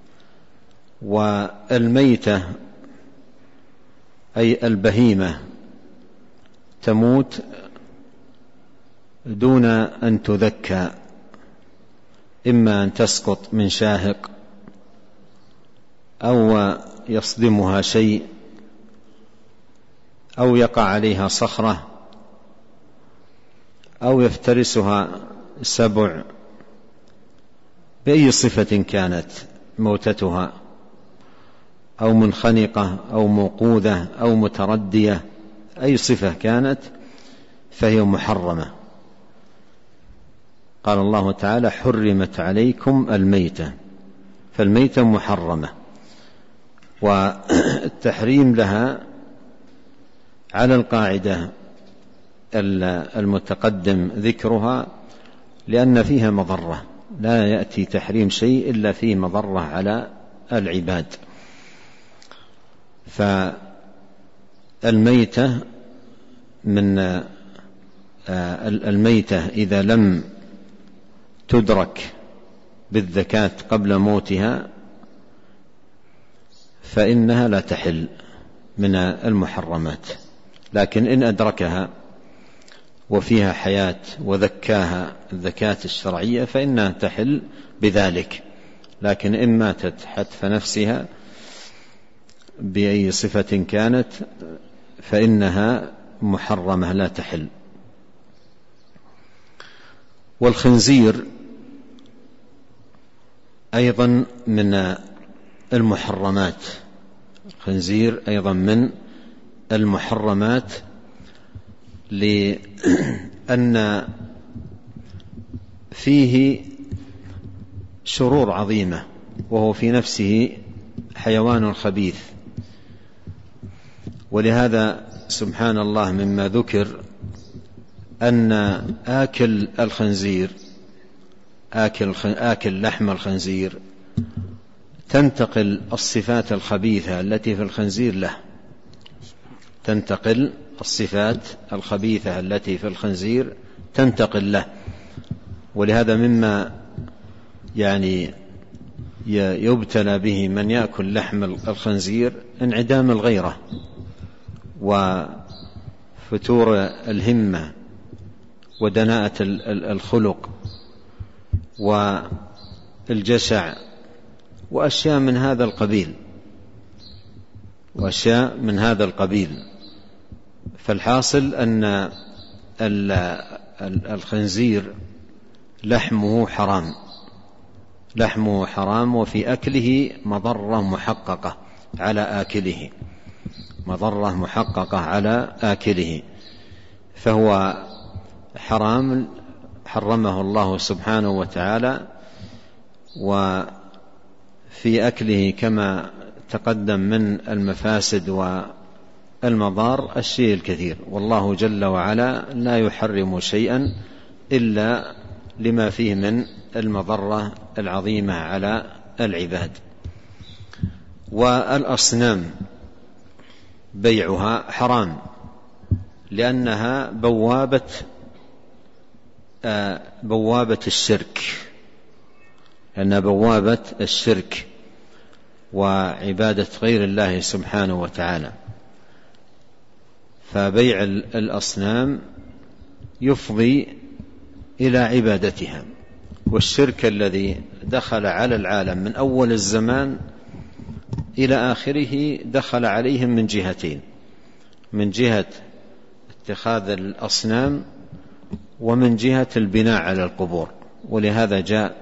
والميتة أي البهيمة تموت دون أن تذكى، إما أن تسقط من شاهق أو يصدمها شيء أو يقع عليها صخرة أو يفترسها سبع، بأي صفة كانت موتتها، أو منخنقة أو موقوذة أو متردية، أي صفة كانت فهي محرمة. قال الله تعالى: حرمت عليكم الميتة، فالميتة محرمة، والتحريم لها على القاعدة المتقدم ذكرها، لأن فيها مضرة، لا يأتي تحريم شيء إلا فيه مضرة على العباد. فالميتة من الميتة إذا لم تدرك بالذكاة قبل موتها فإنها لا تحل من المحرمات، لكن إن أدركها وفيها حياة وذكاها الذكاة الشرعية فإنها تحل بذلك. لكن إن ماتت حتف نفسها بأي صفة كانت فإنها محرمة لا تحل. والخنزير أيضا من المحرمات، الخنزير أيضا من المحرمات، لأن فيه شرور عظيمة، وهو في نفسه حيوان خبيث. ولهذا سبحان الله مما ذكر أن آكل الخنزير آكل, آكل لحم الخنزير تنتقل الصفات الخبيثة التي في الخنزير له، تنتقل الصفات الخبيثة التي في الخنزير تنتقل له. ولهذا مما يعني يبتلى به من يأكل لحم الخنزير انعدام الغيرة وفتور الهمة ودناءة الخلق والجشع وأشياء من هذا القبيل وأشياء من هذا القبيل. فالحاصل أن الخنزير لحمه حرام، لحمه حرام، وفي أكله مضرة محققة على آكله، مضرة محققة على آكله، فهو حرام حرمه الله سبحانه وتعالى. وفي أكله كما تقدم من المفاسد والمضار الشيء الكثير، والله جل وعلا لا يحرم شيئا إلا لما فيه من المضرة العظيمة على العباد. والأصنام بيعها حرام، لأنها بوابة بوابة الشرك، لأنها بوابة الشرك وعبادة غير الله سبحانه وتعالى. فبيع الأصنام يفضي إلى عبادتها، والشرك الذي دخل على العالم من أول الزمان إلى آخره دخل عليهم من جهتين: من جهة اتخاذ الأصنام ومن جهة البناء على القبور. ولهذا جاء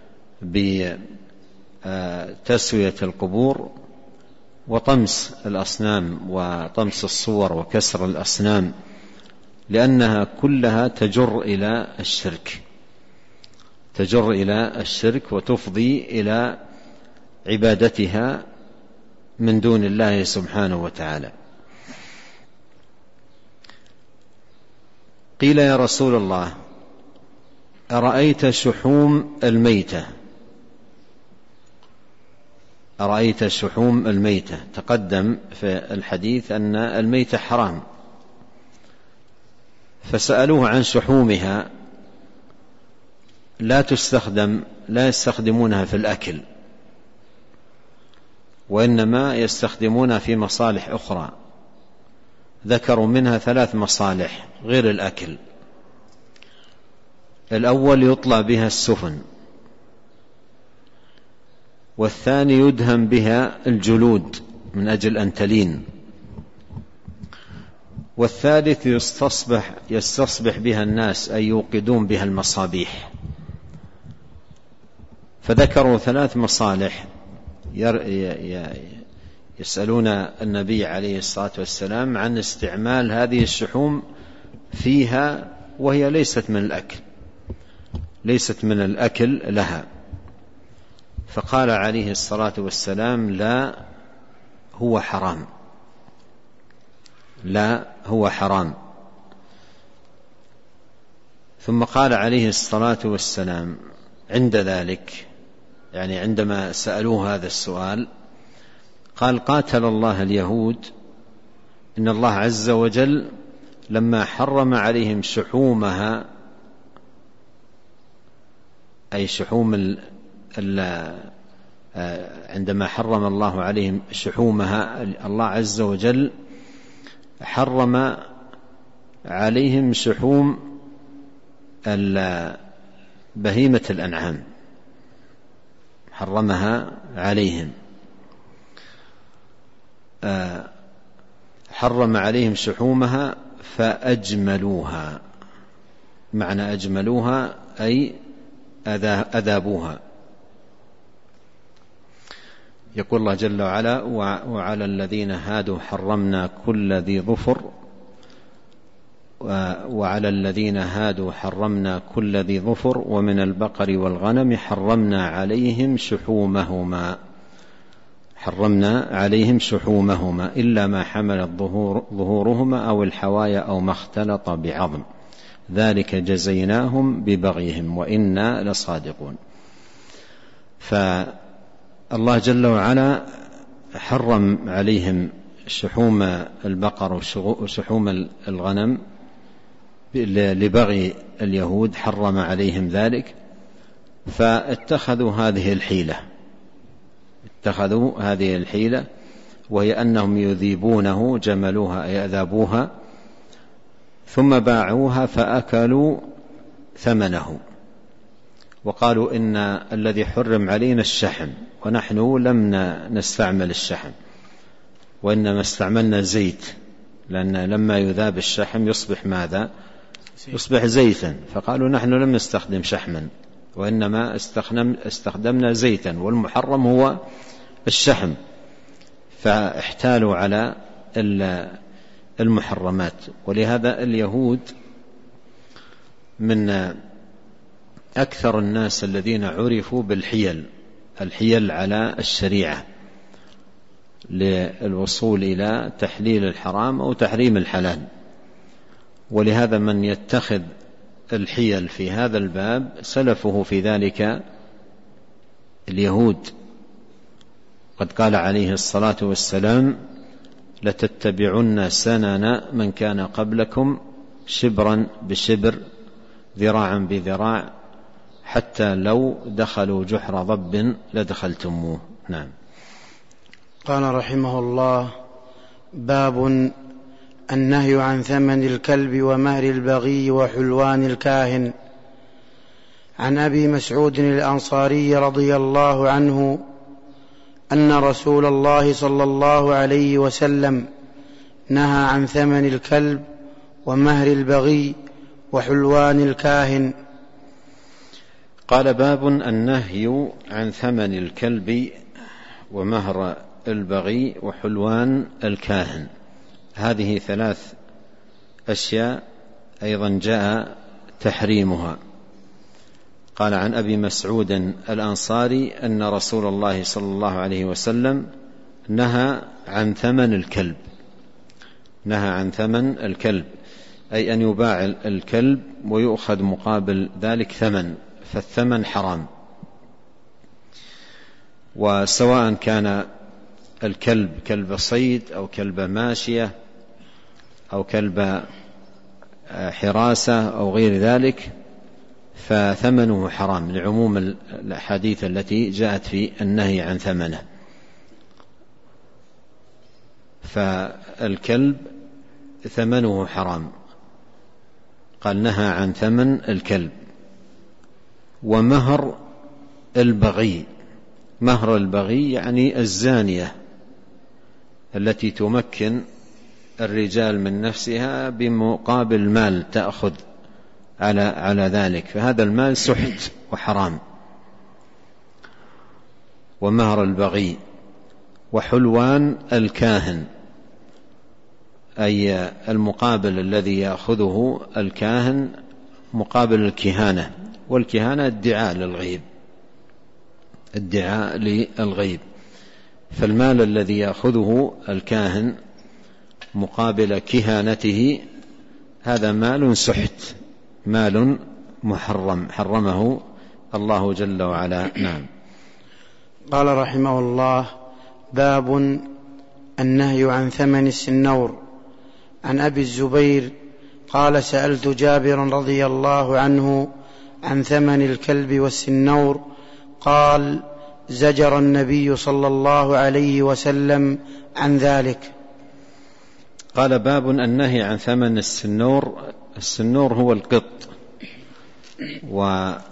بتسوية القبور وطمس الأصنام وطمس الصور وكسر الأصنام، لأنها كلها تجر إلى الشرك، تجر إلى الشرك وتفضي إلى عبادتها من دون الله سبحانه وتعالى. قيل: يا رسول الله، أرأيت شحوم الميتة؟ أرأيت شحوم الميتة؟ تقدم في الحديث أن الميتة حرام، فسألوه عن شحومها. لا تستخدم لا يستخدمونها في الأكل، وإنما يستخدمونها في مصالح أخرى. ذكروا منها ثلاث مصالح غير الأكل. الأول يطلى بها السفن، والثاني يدهن بها الجلود من أجل أن تلين، والثالث يستصبح, يستصبح بها الناس أي يوقدون بها المصابيح. فذكروا ثلاث مصالح يسألون النبي عليه الصلاة والسلام عن استعمال هذه الشحوم فيها، وهي ليست من الأكل ليست من الأكل لها. فقال عليه الصلاة والسلام: لا، هو حرام، لا هو حرام. ثم قال عليه الصلاة والسلام عند ذلك، يعني عندما سألوه هذا السؤال، قال: قاتل الله اليهود، إن الله عز وجل لما حرم عليهم شحومها، أي شحوم ال ال عندما حرم الله عليهم شحومها، الله عز وجل حرم عليهم شحوم بهيمة الأنعام، حرمها عليهم. حرم عليهم شحومها فأجملوها. معنى أجملوها أي أذابوها. يقول الله جل وعلا: وعلى الذين هادوا حرمنا كل ذي ظفر وعلى الذين هادوا حرمنا كل ذي ظفر ومن البقر والغنم حرمنا عليهم شحومهما حرمنا عليهم شحومهما إلا ما حملت ظهورهما أو الحوايا أو ما اختلط بعظم ذلك جزيناهم ببغيهم وإنا لصادقون. فالله جل وعلا حرم عليهم شحوم البقر وشحوم الغنم لبغي اليهود، حرم عليهم ذلك، فاتخذوا هذه الحيلة اتخذوا هذه الحيلة وهي أنهم يذيبونه، جملوها أي أذابوها، ثم باعوها فأكلوا ثمنه، وقالوا إن الذي حرم علينا الشحم ونحن لم نستعمل الشحم وإنما استعملنا زيت، لأن لما يذاب الشحم يصبح ماذا؟ يصبح زيتا، فقالوا نحن لم نستخدم شحما وإنما استخدمنا زيتا والمحرم هو الشحم، فاحتالوا على المحرمات. ولهذا اليهود من أكثر الناس الذين عرفوا بالحيل الحيل على الشريعة للوصول إلى تحليل الحرام أو تحريم الحلال. ولهذا من يتخذ الحيل في هذا الباب سلفه في ذلك اليهود. قد قال عليه الصلاة والسلام: لتتبعن سنن من كان قبلكم شبرا بشبر ذراعا بذراع حتى لو دخلوا جحر ضب لدخلتموه. نعم. قال رحمه الله: باب النهي عن ثمن الكلب ومهر البغي وحلوان الكاهن. عن أبي مسعود الأنصاري رضي الله عنه أن رسول الله صلى الله عليه وسلم نهى عن ثمن الكلب ومهر البغي وحلوان الكاهن. قال: باب النهي عن ثمن الكلب ومهر البغي وحلوان الكاهن. هذه ثلاث أشياء أيضا جاء تحريمها. قال: عن أبي مسعود الأنصاري أن رسول الله صلى الله عليه وسلم نهى عن ثمن الكلب. نهى عن ثمن الكلب أي أن يباع الكلب ويؤخذ مقابل ذلك ثمن، فالثمن حرام، وسواء كان الكلب كلب صيد أو كلب ماشية أو كلب حراسة أو غير ذلك فثمنه حرام لعموم الأحاديث التي جاءت في النهي عن ثمنه. فالكلب ثمنه حرام، قال نهى عن ثمن الكلب. ومهر البغي، مهر البغي يعني الزانية التي تمكن الرجال من نفسها بمقابل مال تأخذ على على ذلك، فهذا المال سحت وحرام. ومهر البغي. وحلوان الكاهن أي المقابل الذي يأخذه الكاهن مقابل الكهانة، والكهانة ادعاء للغيب، ادعاء للغيب. فالمال الذي يأخذه الكاهن مقابل كهانته هذا مال سحت، مال محرم، حرمه الله جل وعلا. نعم. قال رحمه الله: باب النهي عن ثمن السنور. عن أبي الزبير قال: سألت جابر رضي الله عنه عن ثمن الكلب والسنور، قال: زجر النبي صلى الله عليه وسلم عن ذلك. قال: باب النهي عن ثمن السنور. السنور هو القط، وهو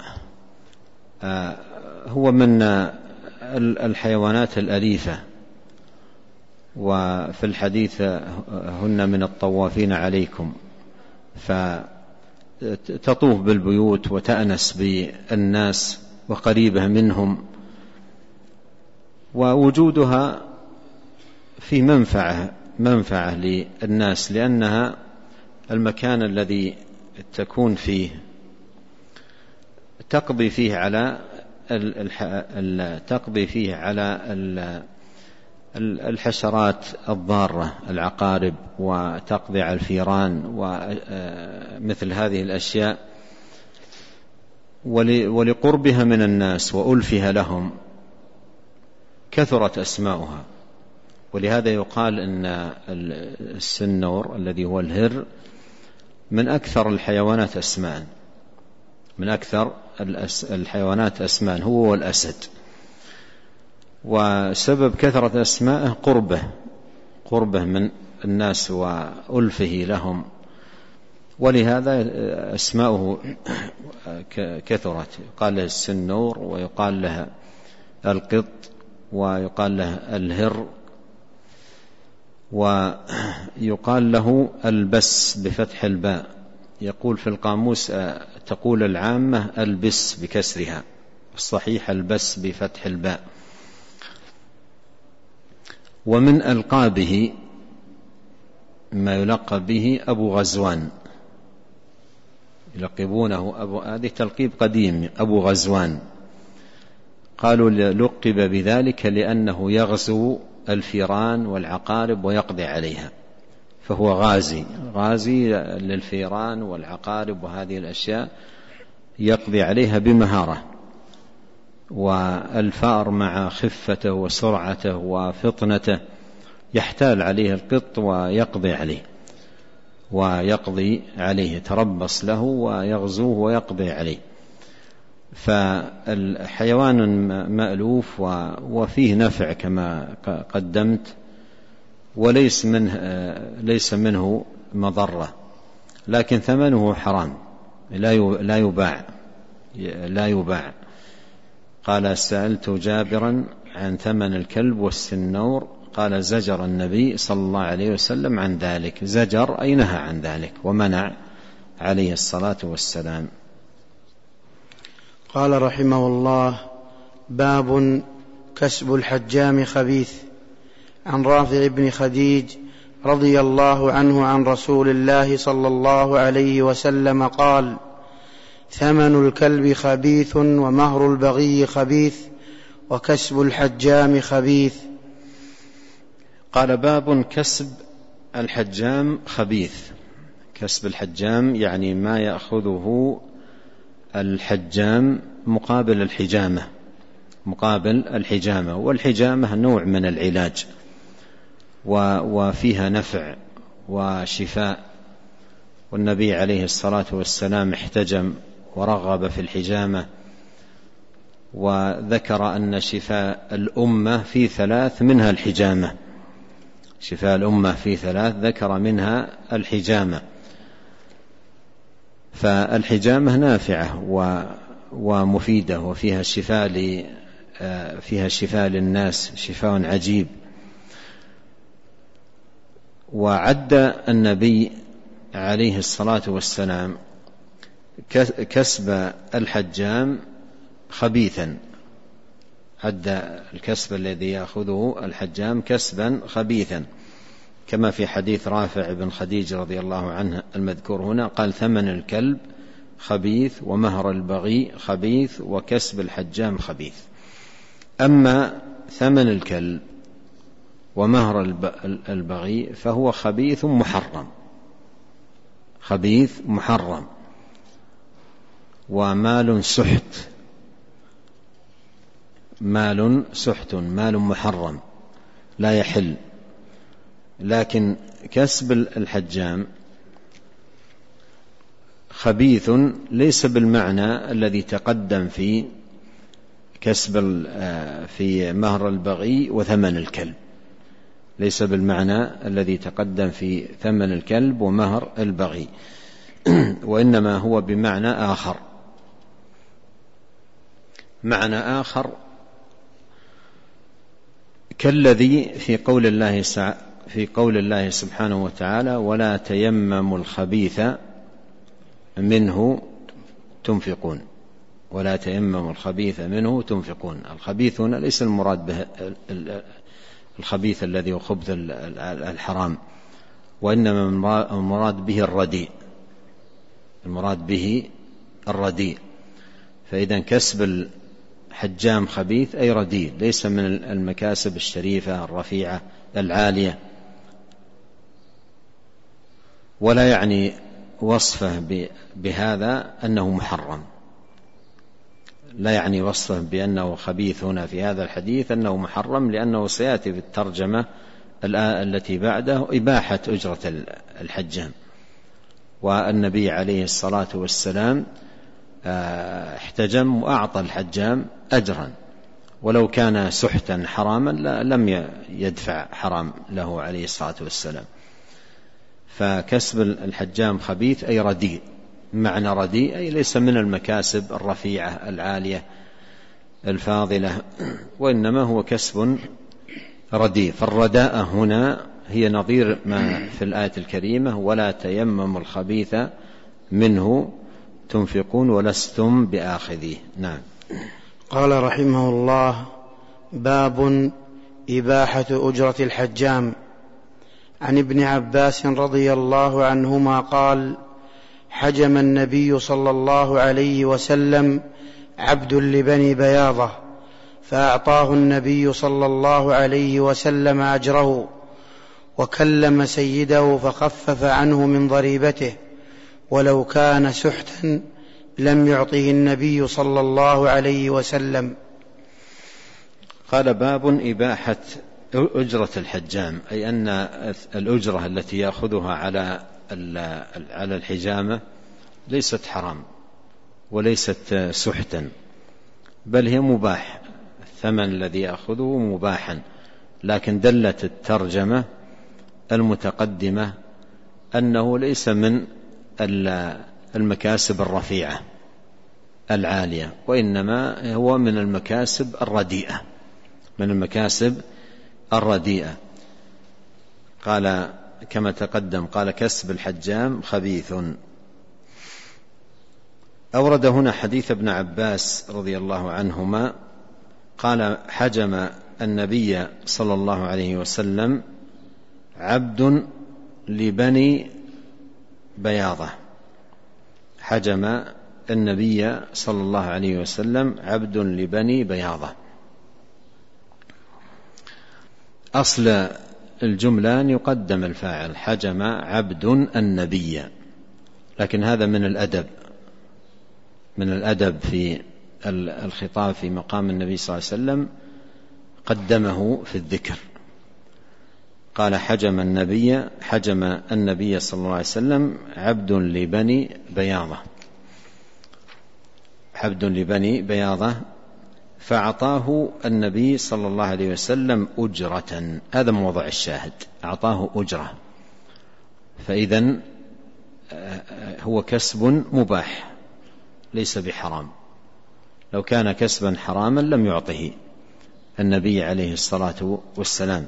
من الحيوانات الأليفة وفي الحديث هن من الطوافين عليكم، فتطوف بالبيوت وتأنس بالناس وقريبة منهم، ووجودها في منفعة منفعة للناس، لأنها المكان الذي تكون فيه تقضي فيه على تقضي فيه على الحشرات الضارة، العقارب، وتقضي على الفيران ومثل هذه الأشياء، ولقربها من الناس وألفها لهم كثرت أسماؤها. ولهذا يقال إن السنور الذي هو الهر من أكثر الحيوانات أسماء، من أكثر الحيوانات أسماء هو والأسد، وسبب كثرة أسمائه قربه قربه من الناس وألفه لهم، ولهذا أسماؤه كثرت. يقال له السنور، ويقال له القط، ويقال له الهر، ويقال له البس بفتح الباء. يقول في القاموس تقول العامة البس بكسرها، الصحيح البس بفتح الباء. ومن ألقابه ما يلقب به أبو غزوان، يلقبونه أبو، هذه تلقيب قديم، أبو غزوان. قالوا لقب بذلك لأنه يغزو الفيران والعقارب ويقضي عليها، فهو غازي غازي للفيران والعقارب وهذه الأشياء، يقضي عليها بمهارة. والفأر مع خفته وسرعته وفطنته يحتال عليه القط ويقضي عليه ويقضي عليه يتربص له ويغزوه ويقضي عليه. فالحيوان مألوف وفيه نفع كما قدمت، وليس منه ليس منه مضرة، لكن ثمنه حرام، لا يباع لا يباع. قال سألت جابرا عن ثمن الكلب والسنور، قال زجر النبي صلى الله عليه وسلم عن ذلك. زجر أي نهى عن ذلك ومنع عليه الصلاة والسلام. قال رحمه الله: باب كسب الحجام خبيث. عن رافع بن خديج رضي الله عنه عن رسول الله صلى الله عليه وسلم قال: ثمن الكلب خبيث، ومهر البغي خبيث، وكسب الحجام خبيث. قال: باب كسب الحجام خبيث. كسب الحجام يعني ما يأخذه الحجام مقابل الحجامة مقابل الحجامة والحجامة نوع من العلاج، وفيها نفع وشفاء، والنبي عليه الصلاة والسلام احتجم ورغب في الحجامة، وذكر أن شفاء الأمة في ثلاث منها الحجامة. شفاء الأمة في ثلاث ذكر منها الحجامة. فالحجامة نافعة ومفيدة، وفيها شفاء فيها شفاء للناس، شفاء عجيب. وعد النبي عليه الصلاة والسلام كسب الحجام خبيثا، عد الكسب الذي يأخذه الحجام كسبا خبيثا، كما في حديث رافع بن خديج رضي الله عنه المذكور هنا، قال: ثمن الكلب خبيث، ومهر البغي خبيث، وكسب الحجام خبيث. أما ثمن الكلب ومهر البغي فهو خبيث محرم، خبيث محرم، ومال سحت، مال سحت مال محرم لا يحل. لكن كسب الحجام خبيث ليس بالمعنى الذي تقدم في كسب في مهر البغي وثمن الكلب، ليس بالمعنى الذي تقدم في ثمن الكلب ومهر البغي، وإنما هو بمعنى آخر، معنى آخر كالذي في قول الله في قول الله سبحانه وتعالى ولا تيمموا الخبيث منه تنفقون. ولا تيمموا الخبيث منه تنفقون. الخبيث هنا ليس المراد به الخبيث الذي هو خبث الحرام، وإنما المراد به الرديء، المراد به الرديء. فإذا كسب الحجام خبيث أي رديء، ليس من المكاسب الشريفة الرفيعة العالية. ولا يعني وصفه بهذا أنه محرم، لا يعني وصفه بأنه خبيث هنا في هذا الحديث أنه محرم، لأنه سيأتي في الترجمة التي بعده إباحة أجرة الحجام. والنبي عليه الصلاة والسلام احتجم وأعطى الحجام أجرا، ولو كان سحتا حراما لم يدفع حرام له عليه الصلاة والسلام. فكسب الحجام خبيث أي رديء، معنى رديء أي ليس من المكاسب الرفيعة العالية الفاضلة، وإنما هو كسب رديء. فالرداء هنا هي نظير ما في الآية الكريمة ولا تيمموا الخبيث منه تنفقون ولستم بآخذيه. نعم. قال رحمه الله: باب إباحة أجرة الحجام. عن ابن عباس رضي الله عنهما قال: حجم النبي صلى الله عليه وسلم عبد لبني بياضة، فأعطاه النبي صلى الله عليه وسلم أجره، وكلم سيده فخفف عنه من ضريبته، ولو كان سحتا لم يعطه النبي صلى الله عليه وسلم. قال: باب إباحة أجرة الحجام، أي أن الأجرة التي يأخذها على على الحجامة ليست حرام وليست سحتا، بل هي مباح، الثمن الذي يأخذه مباحا. لكن دلت الترجمة المتقدمة أنه ليس من المكاسب الرفيعة العالية، وإنما هو من المكاسب الرديئة، من المكاسب الرديئة. قال كما تقدم، قال: كسب الحجام خبيث. أورد هنا حديث ابن عباس رضي الله عنهما قال: حجم النبي صلى الله عليه وسلم عبد لبني بياضة. حجم النبي صلى الله عليه وسلم عبد لبني بياضة. أصل الجملة أن يقدم الفاعل، حجم عبد النبي، لكن هذا من الأدب، من الأدب في الخطاب في مقام النبي صلى الله عليه وسلم، قدمه في الذكر. قال: حجم النبي حجم النبي صلى الله عليه وسلم عبد لبني بياضة، عبد لبني بياضة، فأعطاه النبي صلى الله عليه وسلم أجرة. هذا موضع الشاهد، أعطاه أجرة. فإذن هو كسب مباح ليس بحرام. لو كان كسبا حراما لم يعطه النبي عليه الصلاة والسلام.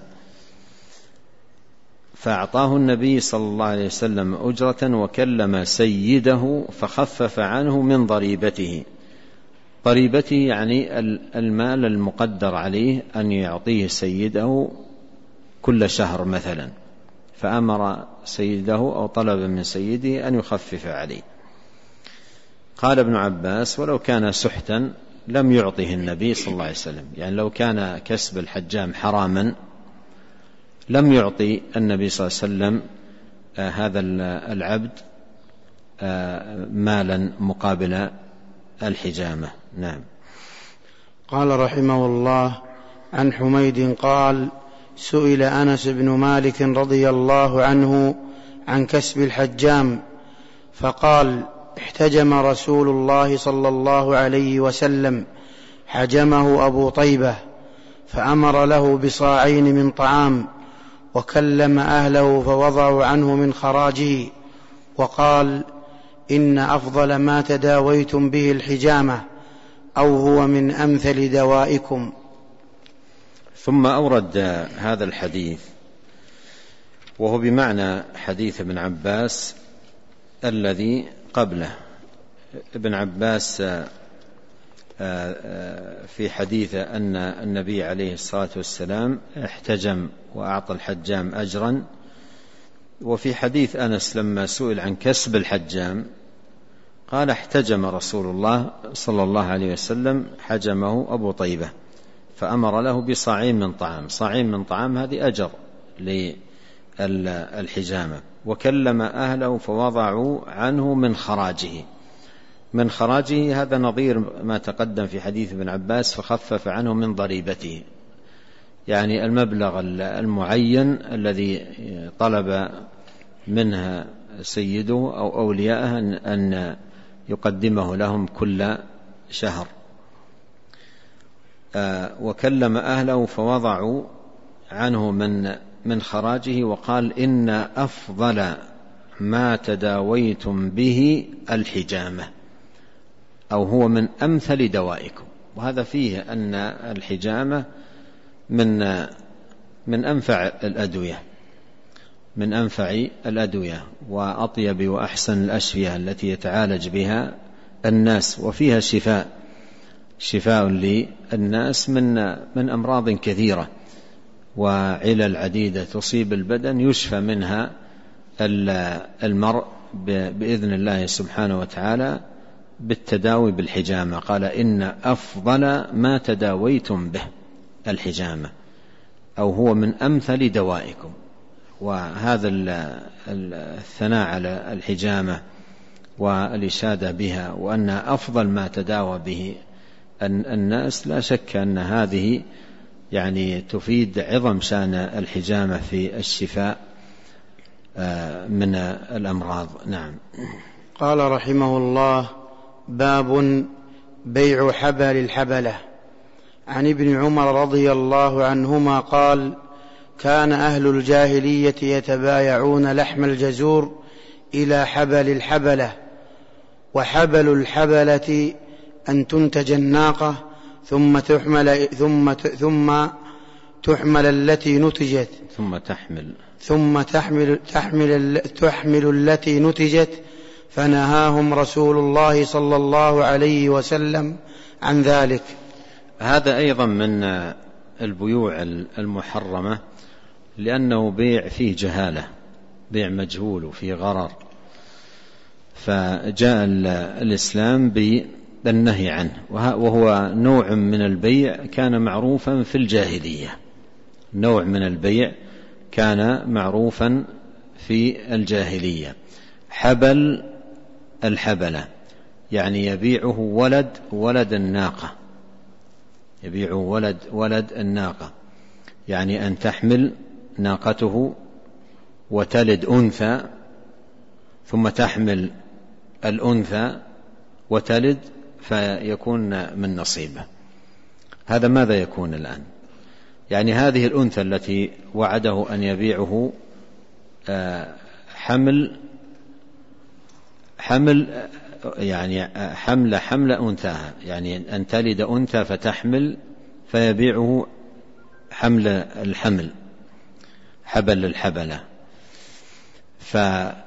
فأعطاه النبي صلى الله عليه وسلم أجرة، وكلم سيده فخفف عنه من ضريبته. ضريبته يعني المال المقدر عليه أن يعطيه سيده كل شهر مثلا، فأمر سيده أو طلب من سيده أن يخفف عليه. قال ابن عباس: ولو كان سحتا لم يعطه النبي صلى الله عليه وسلم، يعني لو كان كسب الحجام حراما لم يعطي النبي صلى الله عليه وسلم آه هذا العبد آه مالا مقابل الحجامة. نعم. قال رحمه الله: عن حميد قال: سئل أنس بن مالك رضي الله عنه عن كسب الحجام، فقال: احتجم رسول الله صلى الله عليه وسلم، حجمه أبو طيبة، فأمر له بصاعين من طعام، وكلم أهله فوضعوا عنه من خراجه، وقال: إن أفضل ما تداويتم به الحجامة، أو هو من أمثل دوائكم. ثم أورد هذا الحديث وهو بمعنى حديث ابن عباس الذي قبله. ابن عباس في حديث أن النبي عليه الصلاة والسلام احتجم وأعطى الحجام أجرا، وفي حديث أنس لما سئل عن كسب الحجام قال احتجم رسول الله صلى الله عليه وسلم حجمه أبو طيبة فأمر له بصاعين من طعام. صاعين من طعام هذه أجر للحجامة. وكلم أهله فوضعوا عنه من خراجه. من خراجه هذا نظير ما تقدم في حديث ابن عباس فخفف عنه من ضريبته، يعني المبلغ المعين الذي طلب منها سيده أو أولياءه أن يقدمه لهم كل شهر. وكلم أهله فوضعوا عنه من من خراجه وقال إن أفضل ما تداويتم به الحجامة، أو هو من أمثل دوائكم. وهذا فيه أن الحجامة من من أنفع الأدوية من أنفع الأدوية وأطيب وأحسن الأشفية التي يتعالج بها الناس، وفيها شفاء شفاء للناس من من أمراض كثيرة وعلل عديدة تصيب البدن يشفى منها المرء بإذن الله سبحانه وتعالى بالتداوي بالحجامة. قال إن أفضل ما تداويتم به الحجامة، أو هو من أمثل دوائكم. وهذا الثناء على الحجامة والإشادة بها وأن أفضل ما تداوى به الناس لا شك أن هذه يعني تفيد عظم شأن الحجامة في الشفاء من الأمراض. نعم. قال رحمه الله: باب بيع حبل الحبلة. عن ابن عمر رضي الله عنهما قال: كان أهل الجاهلية يتبايعون لحم الجزور إلى حبل الحبلة. وحبل الحبلة أن تنتج الناقة ثم تحمل ثم ثم تحمل التي نتجت ثم تحمل ثم تحمل تحمل تحمل التي نتجت، فنهاهم رسول الله صلى الله عليه وسلم عن ذلك. هذا أيضا من البيوع المحرمة، لأنه بيع فيه جهالة، بيع مجهول وفيه غرر، فجاء الإسلام بالنهي عنه. وهو نوع من البيع كان معروفا في الجاهلية، نوع من البيع كان معروفا في الجاهلية. حبل الحبلة يعني يبيعه ولد ولد الناقة، يبيعه ولد ولد الناقة، يعني أن تحمل ناقته وتلد أنثى ثم تحمل الأنثى وتلد فيكون من نصيبه. هذا ماذا يكون الآن؟ يعني هذه الأنثى التي وعده أن يبيعه حمل حمل يعني حمل حمل أنثاها، يعني أن تلد أنثى فتحمل فيبيعه حمل الحمل، حبل الحبلة. فهذه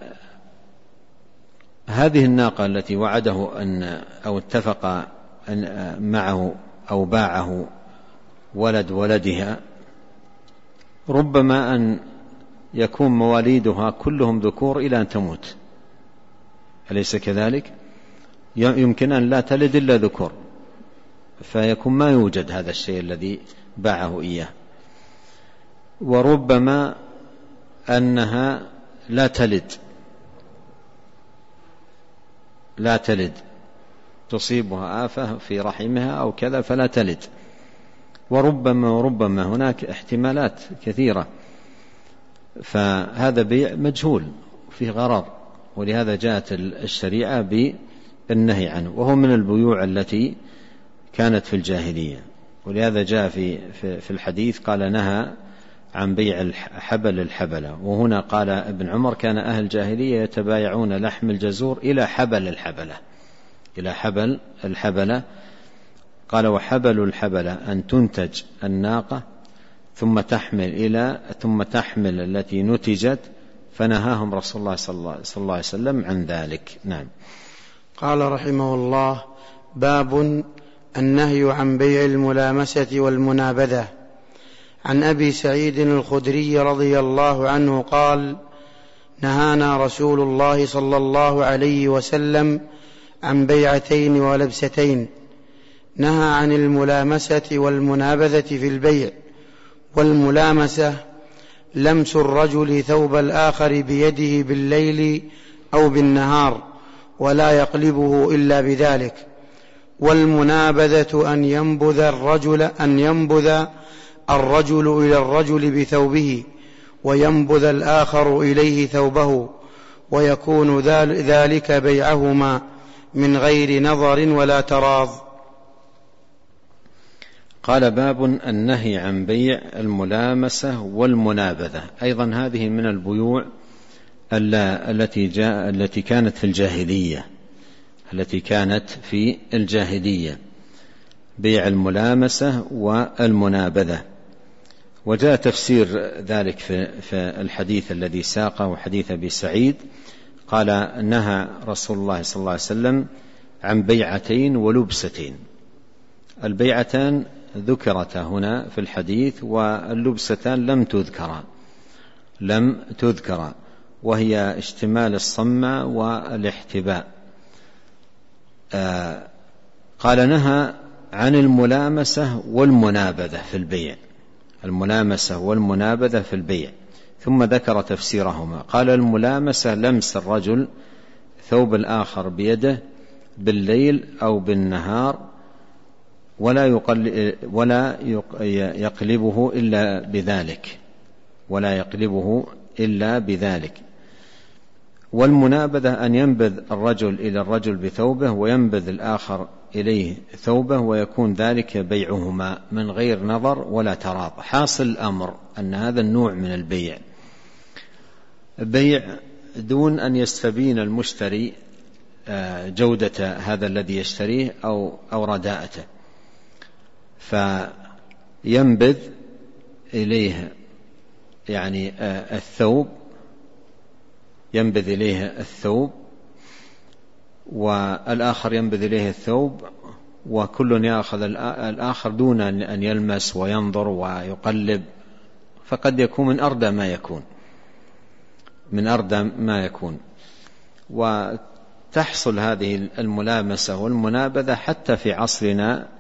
الناقة التي وعده أن أو اتفق أن معه أو باعه ولد ولدها، ربما أن يكون مواليدها كلهم ذكور إلى أن تموت، أليس كذلك؟ يمكن أن لا تلد إلا ذكور، فيكون ما يوجد هذا الشيء الذي باعه إياه. وربما أنها لا تلد لا تلد تصيبها آفة في رحمها أو كذا فلا تلد. وربما وربما هناك احتمالات كثيرة، فهذا بيع مجهول في غرر، ولهذا جاءت الشريعة بالنهي عنه، وهو من البيوع التي كانت في الجاهلية. ولهذا جاء في في الحديث قال نهى عن بيع حبل الحبلة. وهنا قال ابن عمر كان أهل الجاهلية يتبايعون لحم الجزور إلى حبل الحبلة، إلى حبل الحبلة. قال وحبل الحبلة أن تنتج الناقة ثم تحمل إلى ثم تحمل التي نتجت، فنهاهم رسول الله صلى الله عليه وسلم عن ذلك. نعم. قال رحمه الله: باب النهي عن بيع الملامسة والمنابذة. عن أبي سعيد الخدري رضي الله عنه قال: نهانا رسول الله صلى الله عليه وسلم عن بيعتين ولبستين. نهى عن الملامسة والمنابذة في البيع. والملامسة لمس الرجل ثوب الآخر بيده بالليل أو بالنهار ولا يقلبه إلا بذلك. والمنابذة أن ينبذ الرجل أن ينبذ الرجل إلى الرجل بثوبه وينبذ الآخر إليه ثوبه، ويكون ذلك بيعهما من غير نظر ولا تراض. قال: باب النهي عن بيع الملامسة والمنابذة. أيضا هذه من البيوع التي جاء التي كانت في الجاهلية التي كانت في الجاهلية بيع الملامسة والمنابذة. وجاء تفسير ذلك في الحديث الذي ساقه حديث أبي سعيد، قال: نهى رسول الله صلى الله عليه وسلم عن بيعتين ولبستين. البيعتان ذكرتا هنا في الحديث، واللبستان لم تذكرا لم تذكرا وهي اشتمال الصمة والاحتباء. آه قال: نهى عن الملامسة والمنابذة في البيع. الملامسة والمنابذة في البيع، ثم ذكر تفسيرهما. قال: الملامسة لمس الرجل ثوب الآخر بيده بالليل أو بالنهار ولا يقل ولا يقلبه إلا بذلك ولا يقلبه إلا بذلك. والمنابذة أن ينبذ الرجل إلى الرجل بثوبه وينبذ الآخر إليه ثوبه، ويكون ذلك بيعهما من غير نظر ولا تراض. حاصل الأمر أن هذا النوع من البيع بيع دون أن يستبين المشتري جودة هذا الذي يشتريه أو أو رداءته، فينبذ إليه يعني الثوب ينبذ إليه الثوب والآخر ينبذ إليه الثوب، وكل يأخذ الآخر دون أن يلمس وينظر ويقلب، فقد يكون من أردى ما يكون من أردى ما يكون وتحصل هذه الملامسة والمنابذة حتى في عصرنا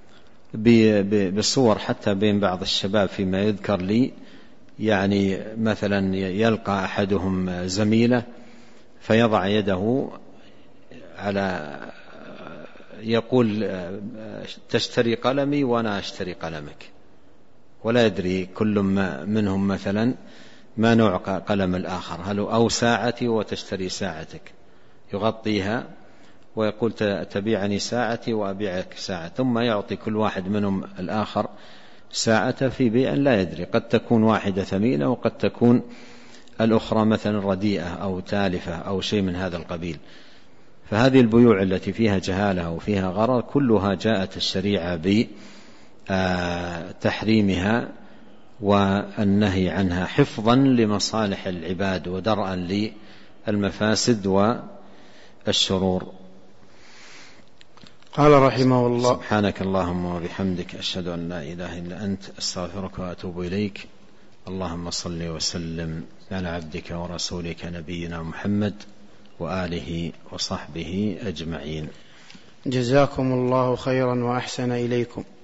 بصور، حتى بين بعض الشباب فيما يذكر لي، يعني مثلا يلقى أحدهم زميله فيضع يده على يقول: تشتري قلمي وأنا أشتري قلمك، ولا يدري كل منهم مثلا ما نوع قلم الآخر، هل أو ساعتي وتشتري ساعتك، يغطيها ويقول: تبيعني ساعتي وأبيعك ساعة، ثم يعطي كل واحد منهم الآخر ساعة في بيع لا يدري، قد تكون واحدة ثمينة وقد تكون الأخرى مثلا رديئة أو تالفة أو شيء من هذا القبيل. فهذه البيوع التي فيها جهالة وفيها غرر كلها جاءت الشريعة بتحريمها والنهي عنها حفظا لمصالح العباد ودرءا للمفاسد والشرور. قال رحمه الله: سبحانك اللهم وبحمدك، أشهد أن لا إله إلا أنت، أستغفرك وأتوب إليك. اللهم صل وسلم على عبدك ورسولك نبينا محمد وآله وصحبه أجمعين. جزاكم الله خيرا وأحسن إليكم.